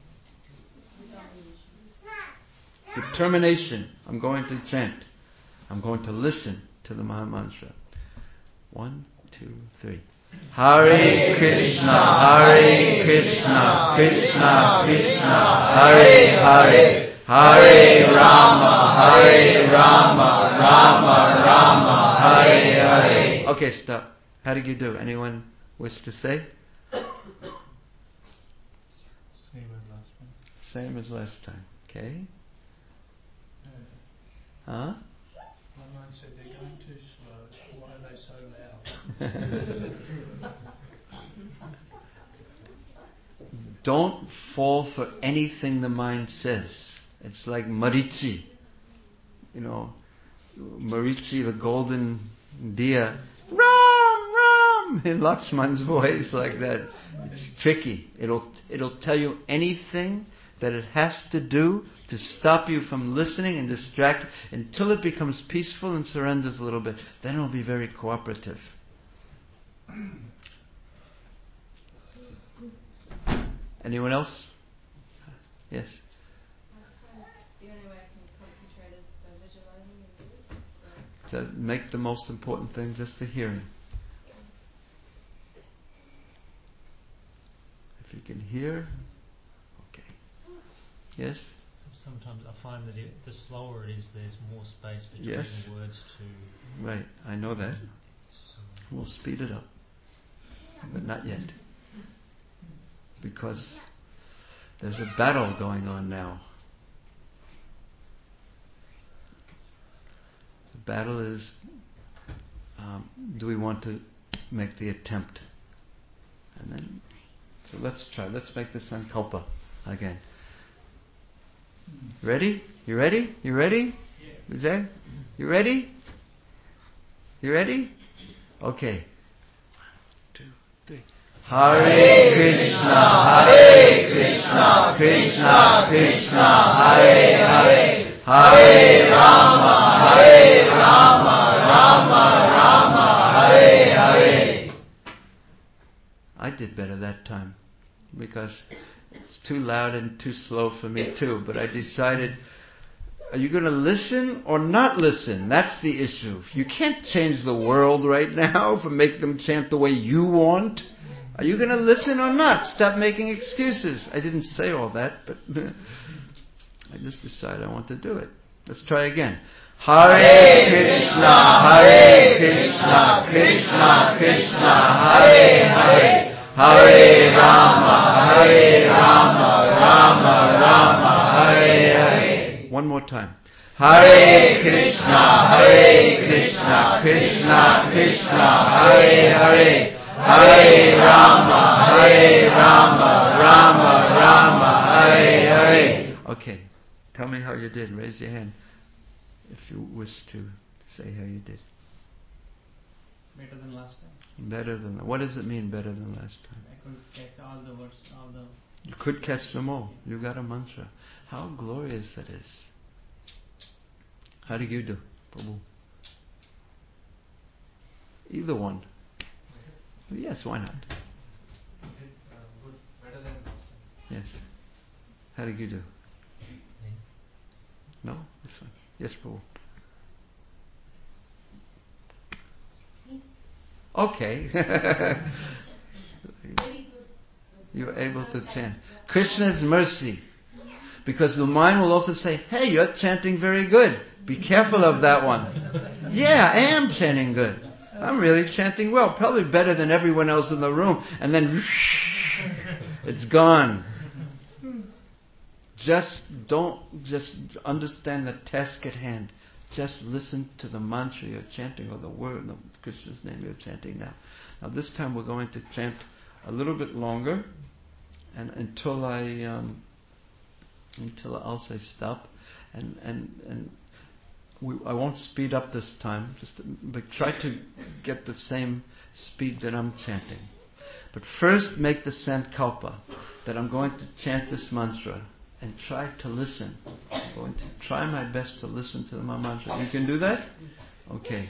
Determination. I'm going to chant. I'm going to listen to the Mahamantra. One, two, three. Hare Krishna, Hare Krishna, Krishna Krishna, Hare Hare, Hare Rama, Hare Rama, Rama Rama, Hare Hare. Okay, stop. How did you do? Anyone wish to say? Same as last time. Same as last time. Okay. Huh? My mind said they're going too slow. Why are they so loud? Don't fall for anything the mind says. It's like Marichi. You know, Marichi, the golden deer. Ram, Ram! In Lakshman's voice like that. It's tricky. It'll, it'll tell you anything that it has to do to stop you from listening and distract until it becomes peaceful and surrenders a little bit. Then it'll be very cooperative. Anyone else? Yes? The only way I can concentrate is by visualizing and Just make the most important thing just the hearing. If you can hear, okay. Yes? Sometimes I find that it, the slower it is, there's more space between Yes. the words to... Right, I know that. So We'll speed it up. But not yet. Because there's a battle going on now. The battle is, um, do we want to make the attempt? And then, so let's try. Let's make the sankalpa again. Ready? You ready? You ready? Vijay? You ready? You ready? Okay. One, two, three. Hare Krishna, Hare Krishna, Krishna Krishna, Hare Hare, Hare Rama, Hare Rama, Rama Rama, Hare Hare. I did better that time because it's too loud and too slow for me too, but I decided, are you going to listen or not listen? That's the issue. You can't change the world right now for make them chant the way you want. Are you going to listen or not? Stop making excuses. I didn't say all that, but I just decided I want to do it. Let's try again. Hare Krishna, Hare Krishna, Krishna Krishna, Hare Hare, Hare Rama, Hare Rama, Rama Rama, Hare Hare. One more time. Hare Krishna, Hare Krishna, Krishna Krishna, Hare Hare, Hare Rama, Hare Rama, Rama Rama, Hare Hare. Okay, tell me how you did. Raise your hand if you wish to say how you did. Better than last time. Better than, what does it mean better than last time? I could catch all the words, all the... You could catch them all. You got a mantra. How glorious that is. How do you do, Prabhu? Either one. Yes, why not? Did, uh, good, better than last time. Yes. How did you do? Me? No? This one. Yes, Prabhu. Okay. You were able to chant. Krishna's mercy. Because the mind will also say, hey, you're chanting very good. Be careful of that one. Yeah, I am chanting good. I'm really chanting well. Probably better than everyone else in the room. And then it's gone. Just don't just understand the task at hand. Just listen to the mantra you're chanting or the word, the Krishna's name you're chanting now. Now this time we're going to chant a little bit longer, and until I um, until I'll say stop, and and and we, I won't speed up this time. Just but try to get the same speed that I'm chanting. But first, make the sankalpa that I'm going to chant this mantra. And try to listen. I'm going to try my best to listen to the mantra. You can do that? Okay.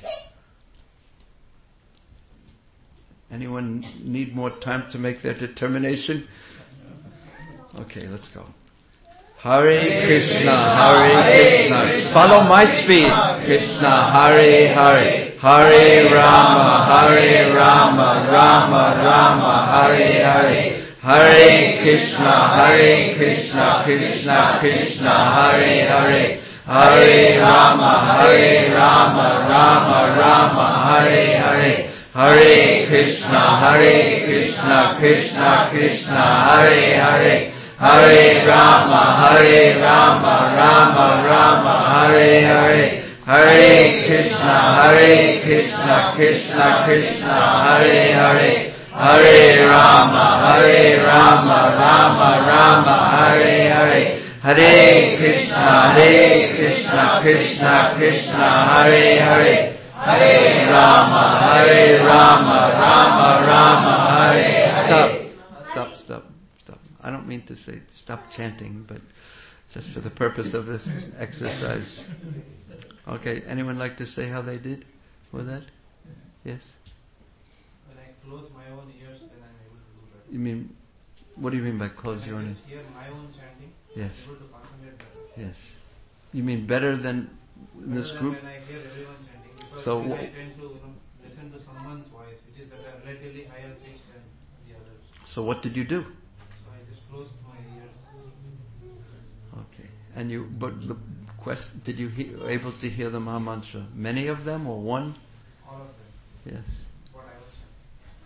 Anyone need more time to make their determination? Okay, let's go. Hare Krishna, Hare Krishna. Follow my speed. Krishna, Hare Hare. Hare Rama, Hare Rama, Rama Rama, Hare Hare. Hare Krishna, Hare Krishna, Krishna Krishna, Hare Hare. Hare Rama, Hare Rama, Rama Rama, Hare Hare. Hare Krishna, Hare Krishna, Krishna Krishna, Hare Hare. Hare Rama, Hare Rama, Rama Rama, Hare Hare. Hare Krishna, Hare Krishna, Krishna Krishna, Hare Hare. Hare Rama, Hare Rama, Rama Rama, Hare Hare. Hare Krishna, Hare Krishna, Krishna Krishna, Hare Hare. Hare Rama, Hare Rama, Rama Rama, Hare Hare. Stop, stop, stop, stop. I don't mean to say stop chanting, but just for the purpose of this exercise. Okay, anyone like to say how they did with that? Yes? When I close my own ears, then I'm able to do that. You mean, what do you mean by close when your I own ears? just hear my own chanting, Yes. I'm able to concentrate better. Yes. You mean better than in Better this than group? when I hear everyone chanting, because So then wh- I tend to you know, listen to someone's voice, which is at a relatively higher pitch than the others. So what did you do? So I just closed my ears. Okay. And you, but the quest, did you he, able to hear the Maha Mantra? Many of them or one? All of them. Yes. What I was chanting.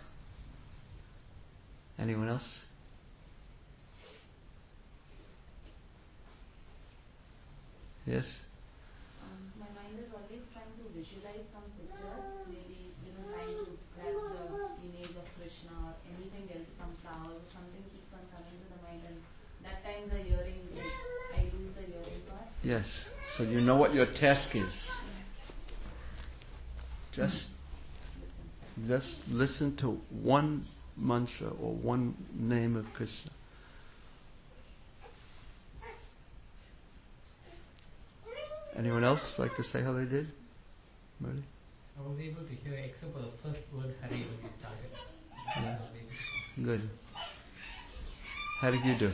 Anyone else? Yes? Um, my mind is always trying to visualize some picture, maybe you know trying to grasp the image of Krishna or anything else, some flowers or something keeps on coming to the mind, and that time the hearing, like I lose the hearing part. Yes. So you know what your task is. Just, just listen to one mantra or one name of Krishna. Anyone else like to say how they did? Murli? I was able to hear except for the first word Hare when you started. Yeah. Good. How did you do?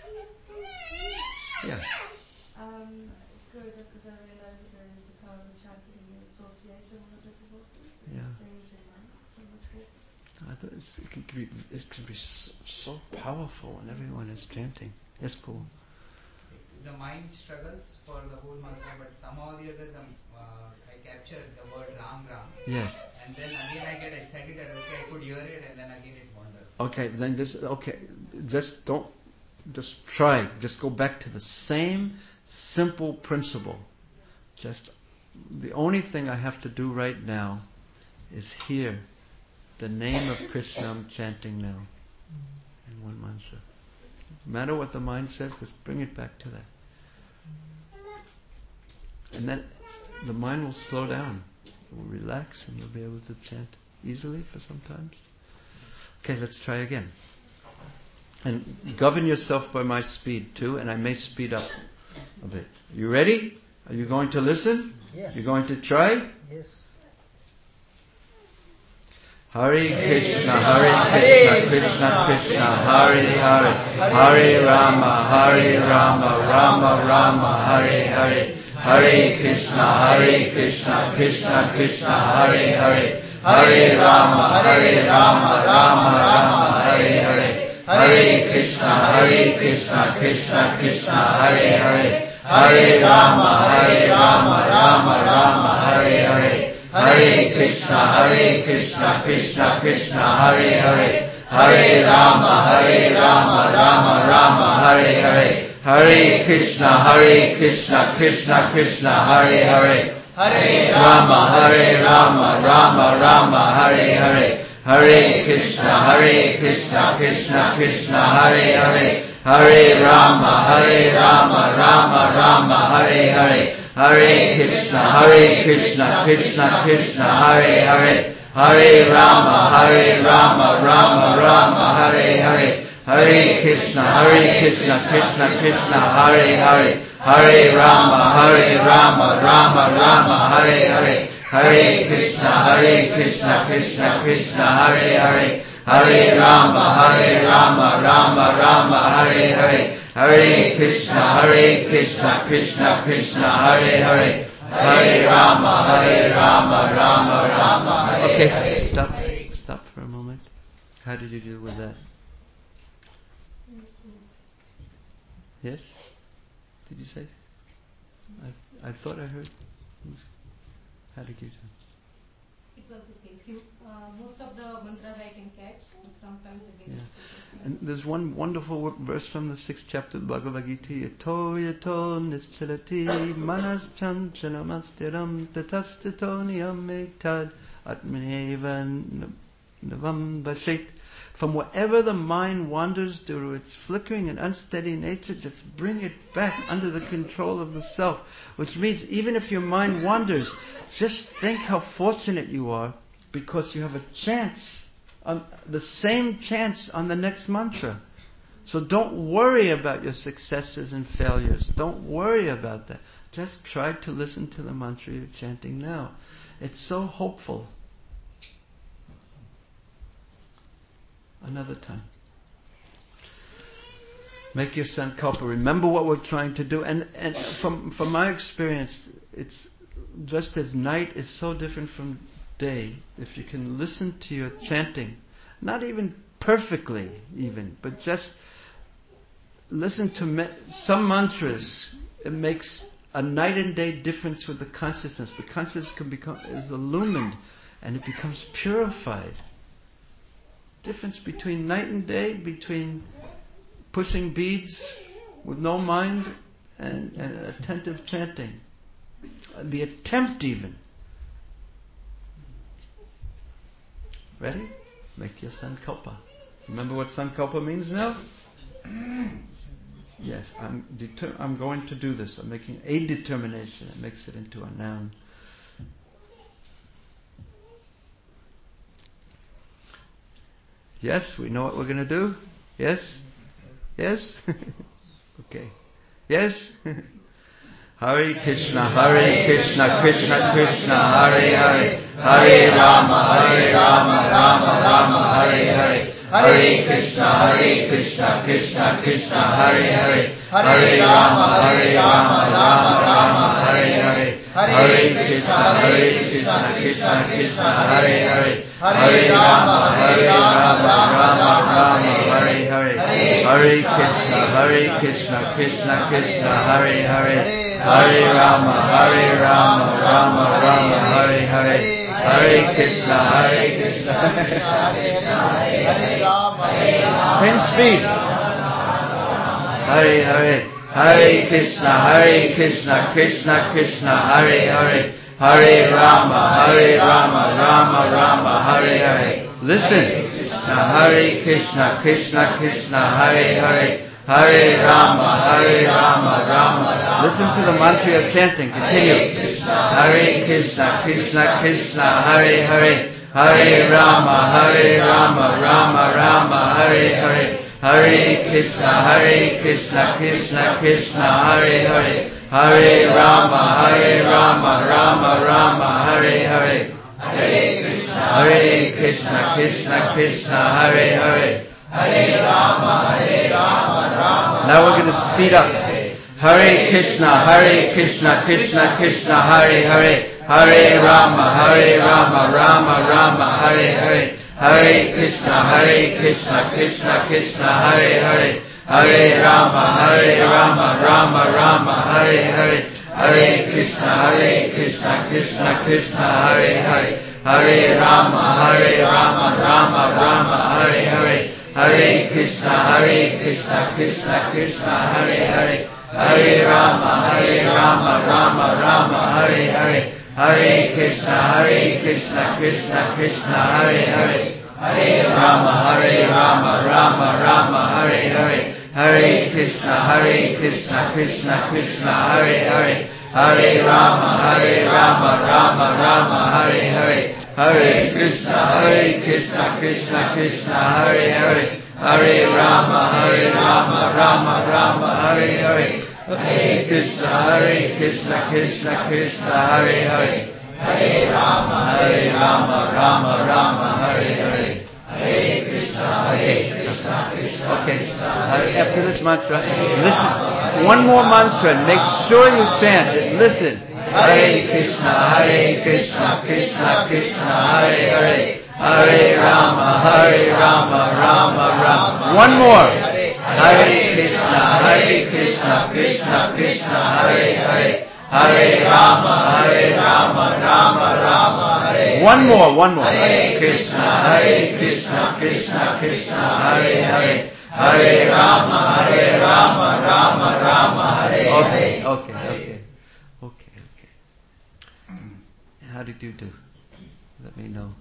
Yeah. Um, good, because I realized that the power of chanting and the association with the devotees. Yeah. Brings in mind so much focus. I thought it's, it can be it can be so, so powerful when everyone is chanting. Yes, Paul. The mind struggles for the whole mantra, but somehow or the other, the, uh, I captured the word Ram Ram. Yes. And then again I get excited that okay, I could hear it, and then again it wanders. Okay, then this okay. Just don't just try. Just go back to the same simple principle. Just the only thing I have to do right now is hear the name of Krishna I'm chanting now in one mantra. No matter what the mind says, just bring it back to that. And then the mind will slow down. It will relax and you'll be able to chant easily for some time. Okay, let's try again. And govern yourself by my speed too, and I may speed up a bit. You ready? Are you going to listen? Yes. You're going to try? Yes. Hare Krishna, Hare Krishna, Krishna Krishna, Hare Hare, Hare Rama, Hare Rama, Rama Rama, Hare Hare, Hare Krishna, Hare Krishna, Krishna Krishna, Hare Hare, Hare Rama, Hare Rama, Rama Rama, Hare Hare, Hare Krishna, Hare Krishna, Krishna Krishna, Hare Hare, Hare Rama, Hare Rama, Rama Rama, Hare Hare. Hare Krishna, Hare Krishna, Krishna Krishna, Hare Hare, Hare Rama, Hare Rama, Rama Rama, Hare Hare, Hare Krishna, Hare Krishna, Krishna Krishna, Hare Hare, Hare Rama, Hare Rama, Rama Rama, Hare Hare, Hare Krishna, Hare Krishna, Krishna Krishna, Hare Hare, Hare Rama, Hare Rama, Rama Rama, Hare Hare, Hare Krishna, Hare Krishna, Krishna Krishna, Hare Hare, Hare Rama, Hare Rama, Rama Rama, Hare Hare, Hare Krishna, Hare Krishna, Krishna Krishna, Hare Hare, Hare Rama, Hare Rama, Rama Rama, Hare Hare, Hare Krishna, Hare Krishna, Krishna Krishna, Hare Hare, Hare Rama, Hare Rama, Rama Rama, Hare Hare, Hare Krishna, Hare Krishna, Krishna Krishna, Hare Hare, Hare Rama, Hare Rama, Rama Rama, Hare Hare. Okay, stop, stop for a moment. How did you do with that? Yes? Did you say? I, I thought I heard Hare Krishna. It was okay. Few, uh, most of the mantras I can catch, but sometimes again. Yeah. And there's one wonderful verse from the sixth chapter of the Bhagavad Gita. Yato yato nischalati manas chanchalamastheram tatastato niyam atmaneva navam vashet. From wherever the mind wanders due to its flickering and unsteady nature, just bring it back under the control of the self. Which means even if your mind wanders, just think how fortunate you are because you have a chance, on the same chance on the next mantra. So don't worry about your successes and failures. Don't worry about that. Just try to listen to the mantra you're chanting now. It's so hopeful. Another time. Make your sankalpa. Remember what we're trying to do. And and from from my experience, it's just as night is so different from day. If you can listen to your chanting, not even perfectly even, but just listen to me- some mantras, it makes a night and day difference with the consciousness. The consciousness can become is illumined and it becomes purified. Difference between night and day, between pushing beads with no mind and, and attentive chanting. The attempt even. Ready? Make your sankalpa. Remember what sankalpa means now? Yes, I'm deter- I'm going to do this. I'm making a determination. It makes it into a noun. Yes, we know what we're going to do? Yes? Yes? Okay. Yes? Hare Krishna, Hare Krishna, Krishna Krishna, Hare Hare, Hare Rama, Hare Rama, Rama Rama, Hare Hare, Hare Krishna, Hare Krishna, Krishna Krishna, Hare Hare, Hare Rama, Hare Rama, Rama Rama, Hare Hare, Hare Krishna, Hare Krishna, Krishna Krishna, Hare Hare, Hare Rama, Hare Rama, Rama Rama, Hare Hare, Hare Krishna, Hare Krishna, Krishna Krishna, Hare Hare, Hare Rama, Hare Rama, Rama Rama, Hare Hare, Hare Krishna, Hare Krishna, Hare Rama, same speed. Hare Hare, Hare Krishna, Hare Krishna, Krishna Krishna, Hare Hare, Hare Rama, Hare Rama, Rama Rama, Hare Hare. Listen. Hare Krishna, Krishna Krishna, Hare Hare, Hare Rama, Hare Rama, Rama. Listen to the mantra you're chanting. Continue. Hare Krishna, Krishna Krishna, Hare Hare, Hare Rama, Hare Rama, Rama Rama, Hare Hare, Hare Krishna, Hare Krishna, Krishna Krishna, Hare Hare, Hare Rama, Hare Rama, Rama Rama, Hare Hare. Hare Krishna, Hare Krishna, Krishna Krishna, Hare Hare, Hare Rama, Hare Rama, Rama. Now we're going to speed up. Hare Krishna, Hare Krishna, Krishna Krishna, Hare Hare, Hare Rama, Hare Rama, Rama Rama, Hare Hare, Hare Krishna, Hare Krishna, Krishna Krishna, Hare Hare, Hare Rama, Hare Rama, Rama Rama, Hare Hare, Hare Krishna, Hare Krishna, Krishna Krishna, Hare Hare, Hare Rama, Hare Rama, Rama Rama, Hare Hare, Hare Krishna, Hare Krishna, Krishna Krishna, Hare Hare, Hare Rama, Hare Rama, Rama Rama, Hare Hare, Hare Krishna, Hare Krishna, Krishna Krishna, Hare Hare, Hare Rama, Hare Rama, Rama Rama, Hare Hare, Hare Krishna, Hare Krishna, Krishna Krishna, Hare Hare, Hare Rama, Hare Rama, Rama Rama, Hare Hare, Hare Krishna, Hare Krishna, Krishna Krishna, Hare Hare, Hare Rama, Hare Rama, Rama Rama, Hare Hare, Hare Krishna, Hare Krishna, Krishna Krishna, Hare Hare, Hare Rama, Hare Rama, Rama Rama, Hare Hare, Hare Krishna, Hare Krishna, Krishna. Okay, uh, after this mantra, listen. One more mantra. Make sure you chant it. Listen. Hare Krishna, Hare Krishna, Krishna Krishna, Hare Hare, Hare Rama, Hare Rama, Rama Rama. One more. Hare Krishna, Hare Krishna, Krishna Krishna, Hare Hare, Hare Rama, Hare Rama, Rama Rama, Hare. One more, one more. Hare Krishna, Hare Krishna, Krishna Krishna, Hare Hare. Hare Rama, Hare Rama, Rama Rama, Hare Hare. Okay, okay, okay. Okay, okay. How did you do? Let me know.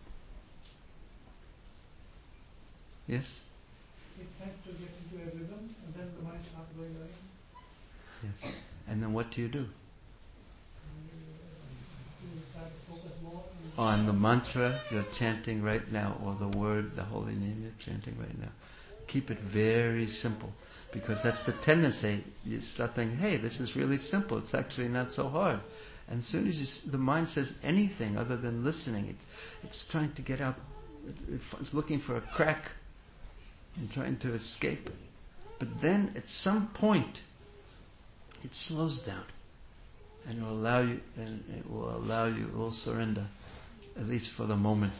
Yes? It tends to get into a rhythm and then the mind starts going away. Yes. And then what do you do? You start to focus more on the mantra you're chanting right now, or the word, the holy name you're chanting right now. Keep it very simple, because that's the tendency. You start thinking, hey, this is really simple, it's actually not so hard. And as soon as you s- the mind says anything other than listening, it, it's trying to get out, it, it's looking for a crack and trying to escape. But then at some point it slows down, and it will allow you, and it will allow you, it will surrender, at least for the moment.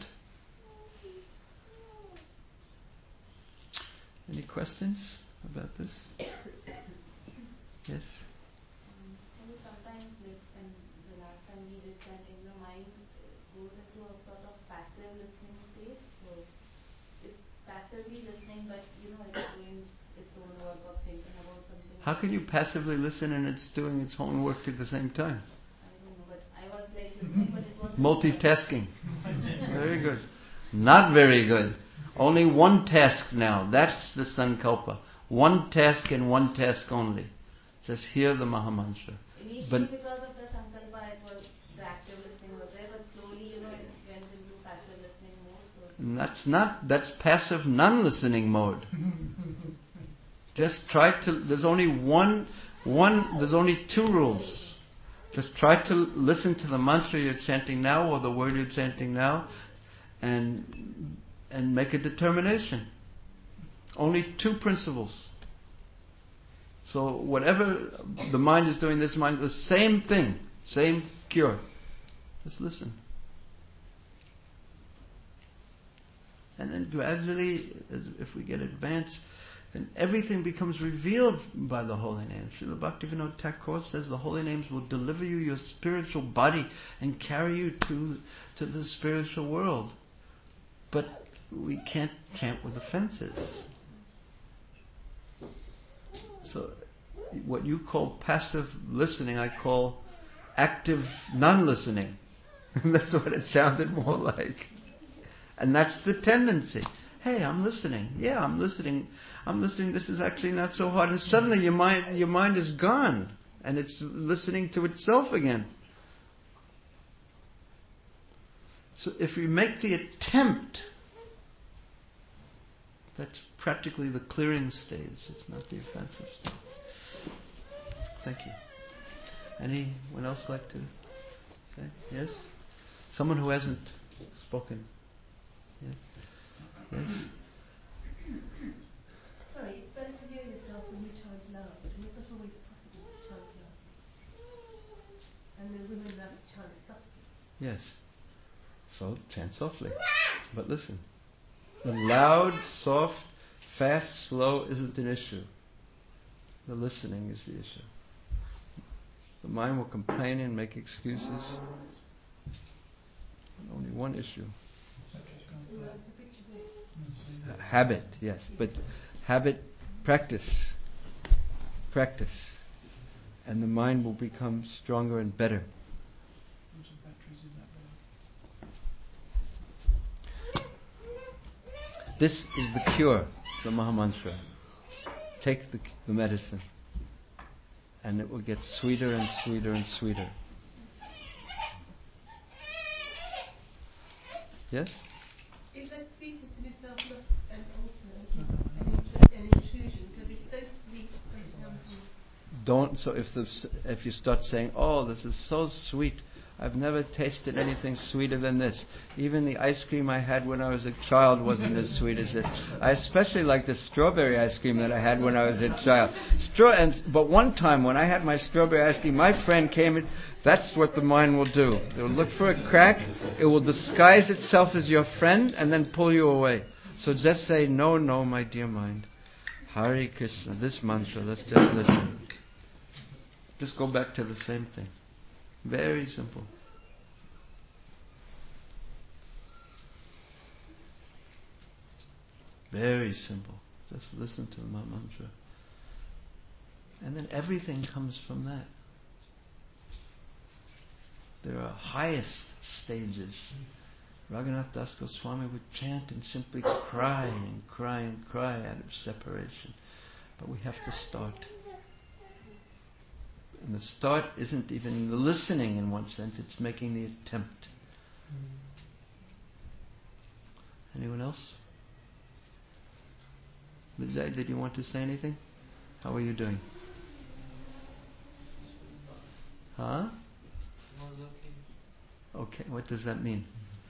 Any questions about this? Yes? Um, you know, sometimes, like, when the last time we did chanting, the mind goes into a sort of passive listening state. So it's passively listening, but you know, it's doing its own work of thinking about something. How can you passively listen and it's doing its own work at the same time? I don't know, but I was like listening, but it was Multitasking. Very good. Not very good. Only one task now. That's the sankalpa. One task and one task only. Just hear the Mahamantra. Initially, But because of the sankalpa, it was the active listening was there, but slowly, you know, it went into passive listening mode. So that's not, that's passive non-listening mode. Just try to, there's only one, one, there's only two rules. Just try to listen to the mantra you're chanting now, or the word you're chanting now, and and make a determination. Only two principles. So whatever the mind is doing, this mind, the same thing, same cure. Just listen. And then gradually, as if we get advanced, then everything becomes revealed by the holy names. Srila Bhaktivinoda Thakur says the holy names will deliver you your spiritual body and carry you to, to the spiritual world. But we can't chant with offenses. So what you call passive listening, I call active non-listening. That's what it sounded more like. And that's the tendency. Hey, I'm listening. Yeah, I'm listening. I'm listening. This is actually not so hard. And suddenly your mind, your mind is gone, and it's listening to itself again. So if we make the attempt, that's practically the clearing stage. It's not the offensive stage. Thank you. Anyone else like to say? Yes? Someone who hasn't spoken. Yes? Yes? Sorry, it's better to hear yourself when you chant loud, and it's not always possible to chant loud. And the women have to chant softly. Yes. So chant softly. But listen. The loud, soft, fast, slow isn't an issue. The listening is the issue. The mind will complain and make excuses. Only one issue. Uh, habit, yes. But habit, practice. Practice. And the mind will become stronger and better. This is the cure, the Mahamantra. Take the, the medicine, and it will get sweeter and sweeter and sweeter. Yes? Is that sweetness in itself not an ulcer, an, intru- an intrusion? Because it's so sweet sometimes. Don't. So if the if you start saying, "Oh, this is so sweet," I've never tasted anything sweeter than this. Even the ice cream I had when I was a child wasn't as sweet as this. I especially like the strawberry ice cream that I had when I was a child. Straw- and, but one time when I had my strawberry ice cream, my friend came in. That's what the mind will do. It will look for a crack. It will disguise itself as your friend and then pull you away. So just say, "No, no, my dear mind. Hare Krishna, this mantra, let's just listen." Just go back to the same thing. Very simple. Very simple. Just listen to the mantra. And then everything comes from that. There are highest stages. Raghunath Das Goswami would chant and simply cry and cry and cry out of separation. But we have to start. And the start isn't even the listening in one sense, it's making the attempt. Anyone else? Vijay, did you want to say anything? How are you doing? Huh? Okay, what does that mean?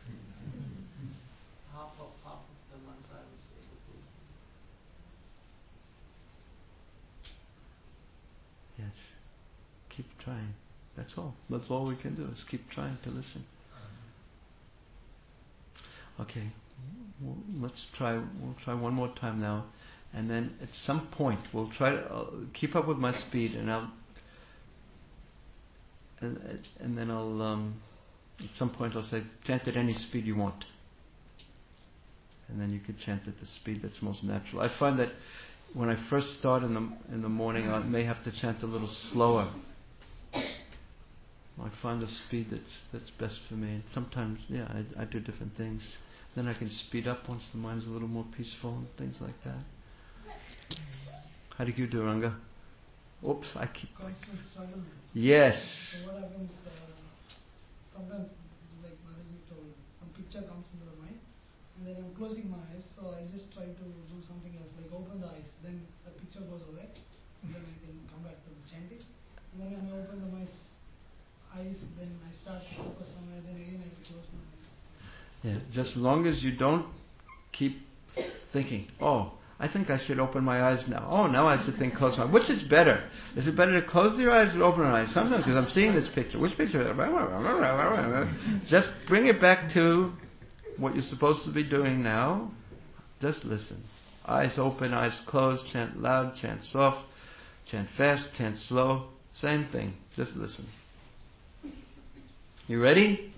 Half of half of the mantra I was able to listen. Yes. Keep trying. That's all. That's all we can do is keep trying to listen. Okay. Well, let's try. We'll try one more time now, and then at some point we'll try to uh, keep up with my speed, and I'll and, and then I'll um, at some point I'll say chant at any speed you want, and then you can chant at the speed that's most natural. I find that when I first start in the in the morning, I may have to chant a little slower. I find the speed that's that's best for me. And sometimes, yeah, I, I do different things. Then I can speed up once the mind's a little more peaceful and things like that. How do you do, Ranga? Oops, I keep... Constant struggle. Yes. So what happens, uh, sometimes, like Mataji told, some picture comes into the mind, and then I'm closing my eyes, so I just try to do something else, like open the eyes, then the picture goes away, and then I can come back to the chanting. And then when I open the eyes, eyes, then I start to focus somewhere, then again I have to close my eyes. Yeah, just as long as you don't keep thinking, oh, I think I should open my eyes now. Oh, now I should think close my eyes. Which is better? Is it better to close your eyes or open your eyes? Sometimes, because I'm seeing this picture. Which picture? Just bring it back to what you're supposed to be doing now. Just listen. Eyes open, eyes closed, chant loud, chant soft, chant fast, chant slow. Same thing. Just listen. You ready?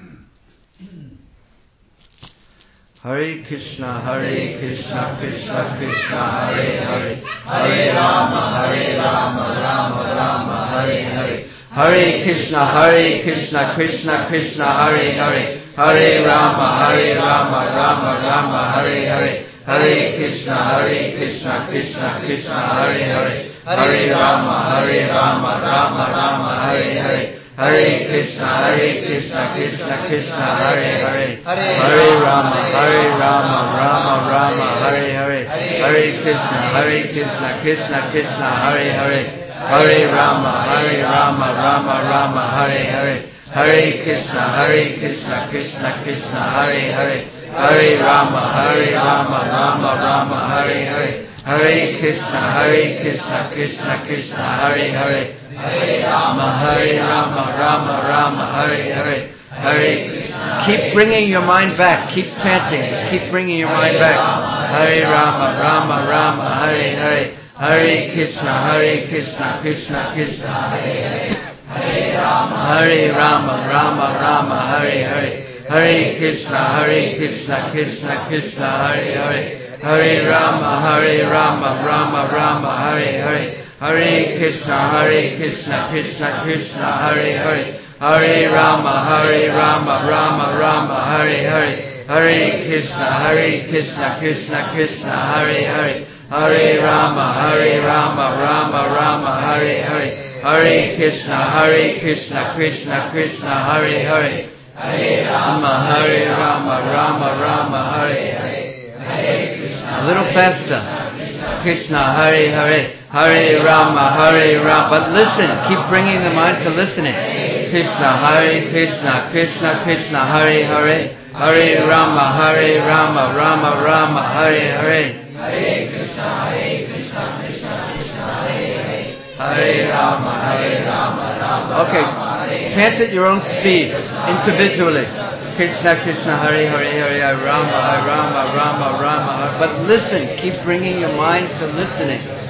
Hare Krishna, Hare Krishna, Krishna Krishna, Hare Hare, Hare Rama, Hare Rama, Rama Rama, Hare Hare. Hare Krishna, Hare Krishna, Krishna Krishna, Hare Hare, Hare Rama, Hare Rama, Rama Rama, Hare Hare. Hare Krishna, Hare Krishna, Krishna Krishna, Hare Hare, Hare Rama, Hare Rama, Rama Rama, Hare Hare. Hare Krishna, Hare Krishna, Krishna Krishna, Hare Hare, Hare Rama, Hare Rama, Rama Rama, Hare Hare. Hare Krishna, Hare Krishna, Krishna Krishna, Hare Hare, Hare Rama, Hare Rama, Rama Rama, Hare Hare. Hare Krishna, Hare Krishna, Krishna Krishna, Hare Hare, Hare Rama, Hare Rama, Rama Rama, Hare Hare. Hare Krishna, Hare Krishna, Krishna Krishna, Hare Hare. Hare Rama, Hare Rama, Rama Rama, Hare Hare. Hare Krishna. Keep bringing your mind back. Keep chanting. Keep bringing your mind back. Hare Rama, Rama Rama, Hare Hare. Hare Krishna, Hare Krishna, Krishna Krishna, Hare Hare. Hare Rama, Hare Rama, Rama Rama, Hare Hare. Hare Krishna, Hare Krishna, Krishna Krishna, Hare Hare. Hare Rama, Hare Rama, Rama Rama, Hare Hare. Hare Krishna, Hare Krishna, Krishna Krishna, Hare Hare. Hare Rama, Hare Rama, Rama Rama, Hare Hare. Hare Krishna, Hare Krishna, Krishna Krishna, Hare Hare. Hare Rama, Hare Rama, Rama Rama, Hare Hare. Hare Krishna, Hare Krishna, Krishna Krishna, Hare Hare. Hare Rama, Hare Rama, Rama Rama, Hare Hare. Hare Krishna. A little faster. Krishna, Hare Hare. Hare Rama, Hare Rama. But listen, keep bringing the mind to listening. Krishna, Hare Krishna, Krishna Krishna, Hare Hare. Hare Rama, Hare Rama, Rama Rama, Hare Hare. Hare Krishna, Hare Krishna, Krishna Krishna, Hare Hare. Hare Rama, Hare Rama, Rama Rama. Okay, chant at your own speed, individually. Krishna Krishna, Hare Hare, Hare Rama, Hare Rama, Rama Rama. But listen, keep bringing your mind to listening.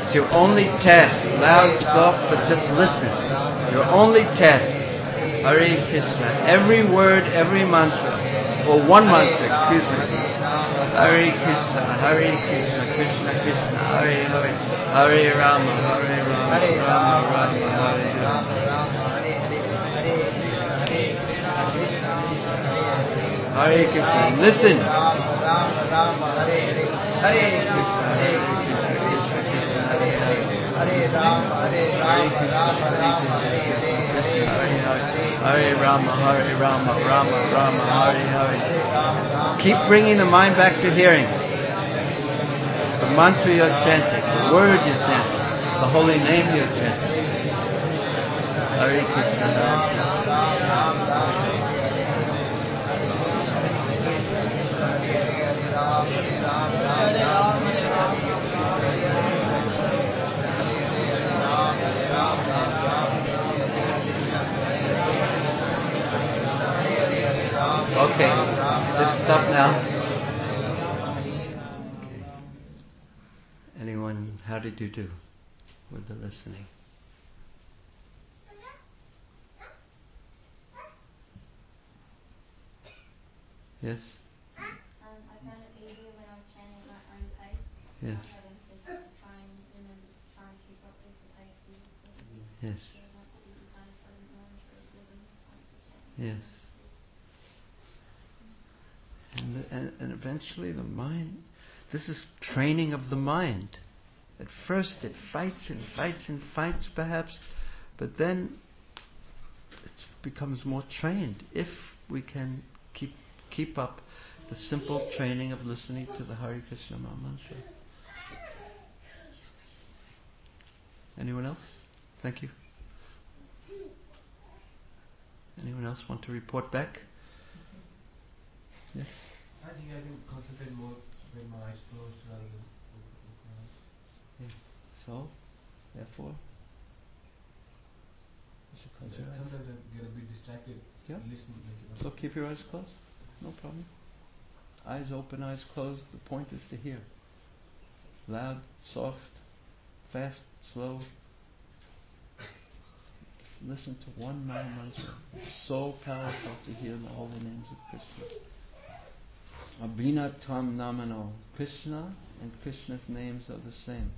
It's your only task. Loud, soft, but just listen. Your only task. Hare Krishna. Every word, every mantra. Or one mantra, excuse me. Hare Krishna, Hare Krishna, Krishna Krishna, Hare Hare, Hare Rama, Hare Rama, Rama Rama, Hare Hare. Hare Krishna. Listen. Hare Krishna, Hare Krishna, Krishna Krishna, Hare Hare, Hare Rama, Hare Krishna, Hare Krishna, Krishna Hare Hare, Hare Rama, Hare Rama, Rama Rama, Hare Hare. Keep bringing the mind back to hearing. The mantra you're chanting, the word you're chanting, the holy name you're chanting. Hare Krishna, Hare Okay, just stop now. Okay. Anyone, how did you do with the listening? Yes? Um, I found it easier when I was chanting at my own pace. Yes. Not having to try and remember, try and keep up with the pace physically. Yes. So once you kind of got an mantra rhythm, once you chant. Yes. And, the, and, and eventually the mind, this is training of the mind. At first it fights and fights and fights perhaps, but then it becomes more trained if we can keep keep up the simple training of listening to the Hare Krishna Maha Mantra. Anyone else? Thank you. Anyone else want to report back? Yes? I think I can concentrate more with my eyes closed rather than open. Yeah. So, therefore, you should close your eyes. Sometimes I get a bit distracted. Yeah. Listen, like, So keep your eyes closed. No problem. Eyes open, eyes closed. The point is to hear. Loud, soft, fast, slow. Just listen to one Maha Mantra. It's so powerful to hear the holy names of Krishna. Abhina Tam Namano. Krishna and Krishna's names are the same.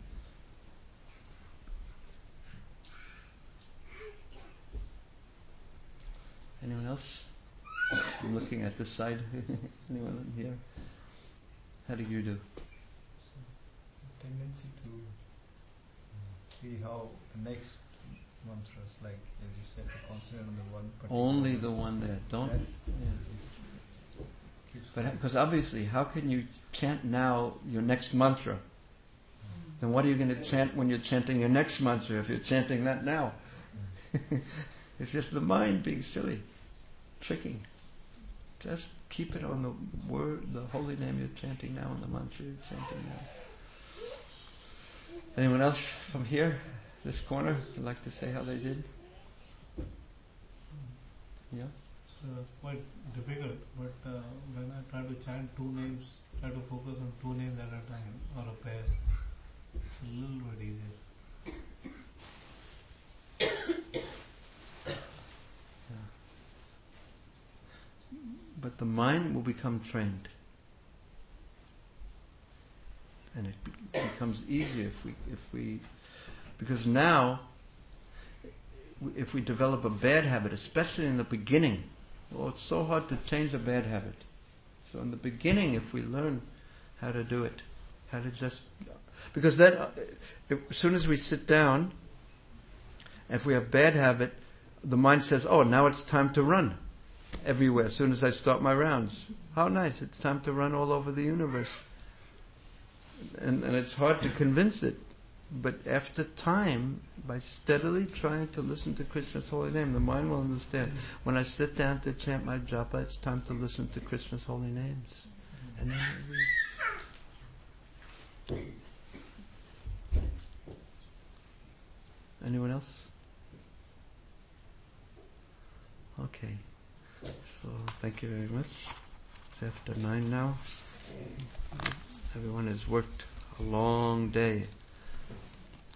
Anyone else? I'm looking at this side. Anyone here? How do you do? Tendency to see how the next mantras, like as you said, to concentrate on the one particular Only word. the one there. Don't. That Yeah. keeps But because obviously, how can you chant now your next mantra? Then what are you going to chant when you're chanting your next mantra if you're chanting that now? It's just the mind being silly, tricking. Just keep it on the word, the holy name you're chanting now, and the mantra you're chanting now. Anyone else from here, this corner, would like to say how they did? Yeah? It's uh, quite difficult, but uh, when I try to chant two names, try to focus on two names at a time, or a pair, it's a little bit easier. Yeah. But the mind will become trained. And it be- becomes easier if we, if we, because now, if we develop a bad habit, especially in the beginning, well, it's so hard to change a bad habit. So in the beginning, if we learn how to do it, how to just, because then, uh, if, as soon as we sit down, if we have bad habit, the mind says, "Oh, now it's time to run everywhere." As soon as I start my rounds, how nice! It's time to run all over the universe. And, and it's hard to convince it. But after time, by steadily trying to listen to Krishna's holy name, the mind will understand. When I sit down to chant my japa, it's time to listen to Krishna's holy names. And then we... Anyone else? Okay. So, thank you very much. It's after nine now. Everyone has worked a long day.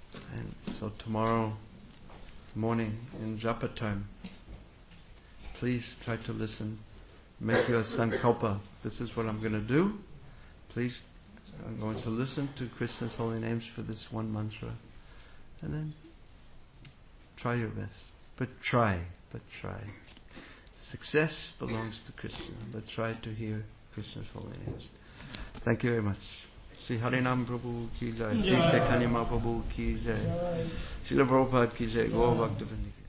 So tomorrow morning in japa time, please try to listen. Make your sankalpa. This is what I'm going to do. Please, I'm going to listen to Krishna's holy names for this one mantra. And then try your best. But try, but try. Success belongs to Krishna, but try to hear Krishna's holy names. Thank you very much. Sri Harinam Prabhu ki jai. Sri Chaitanya Mahaprabhu ki jai. Srila Prabhupada ki jai. Gaur Bhakta Vrinda ki jai.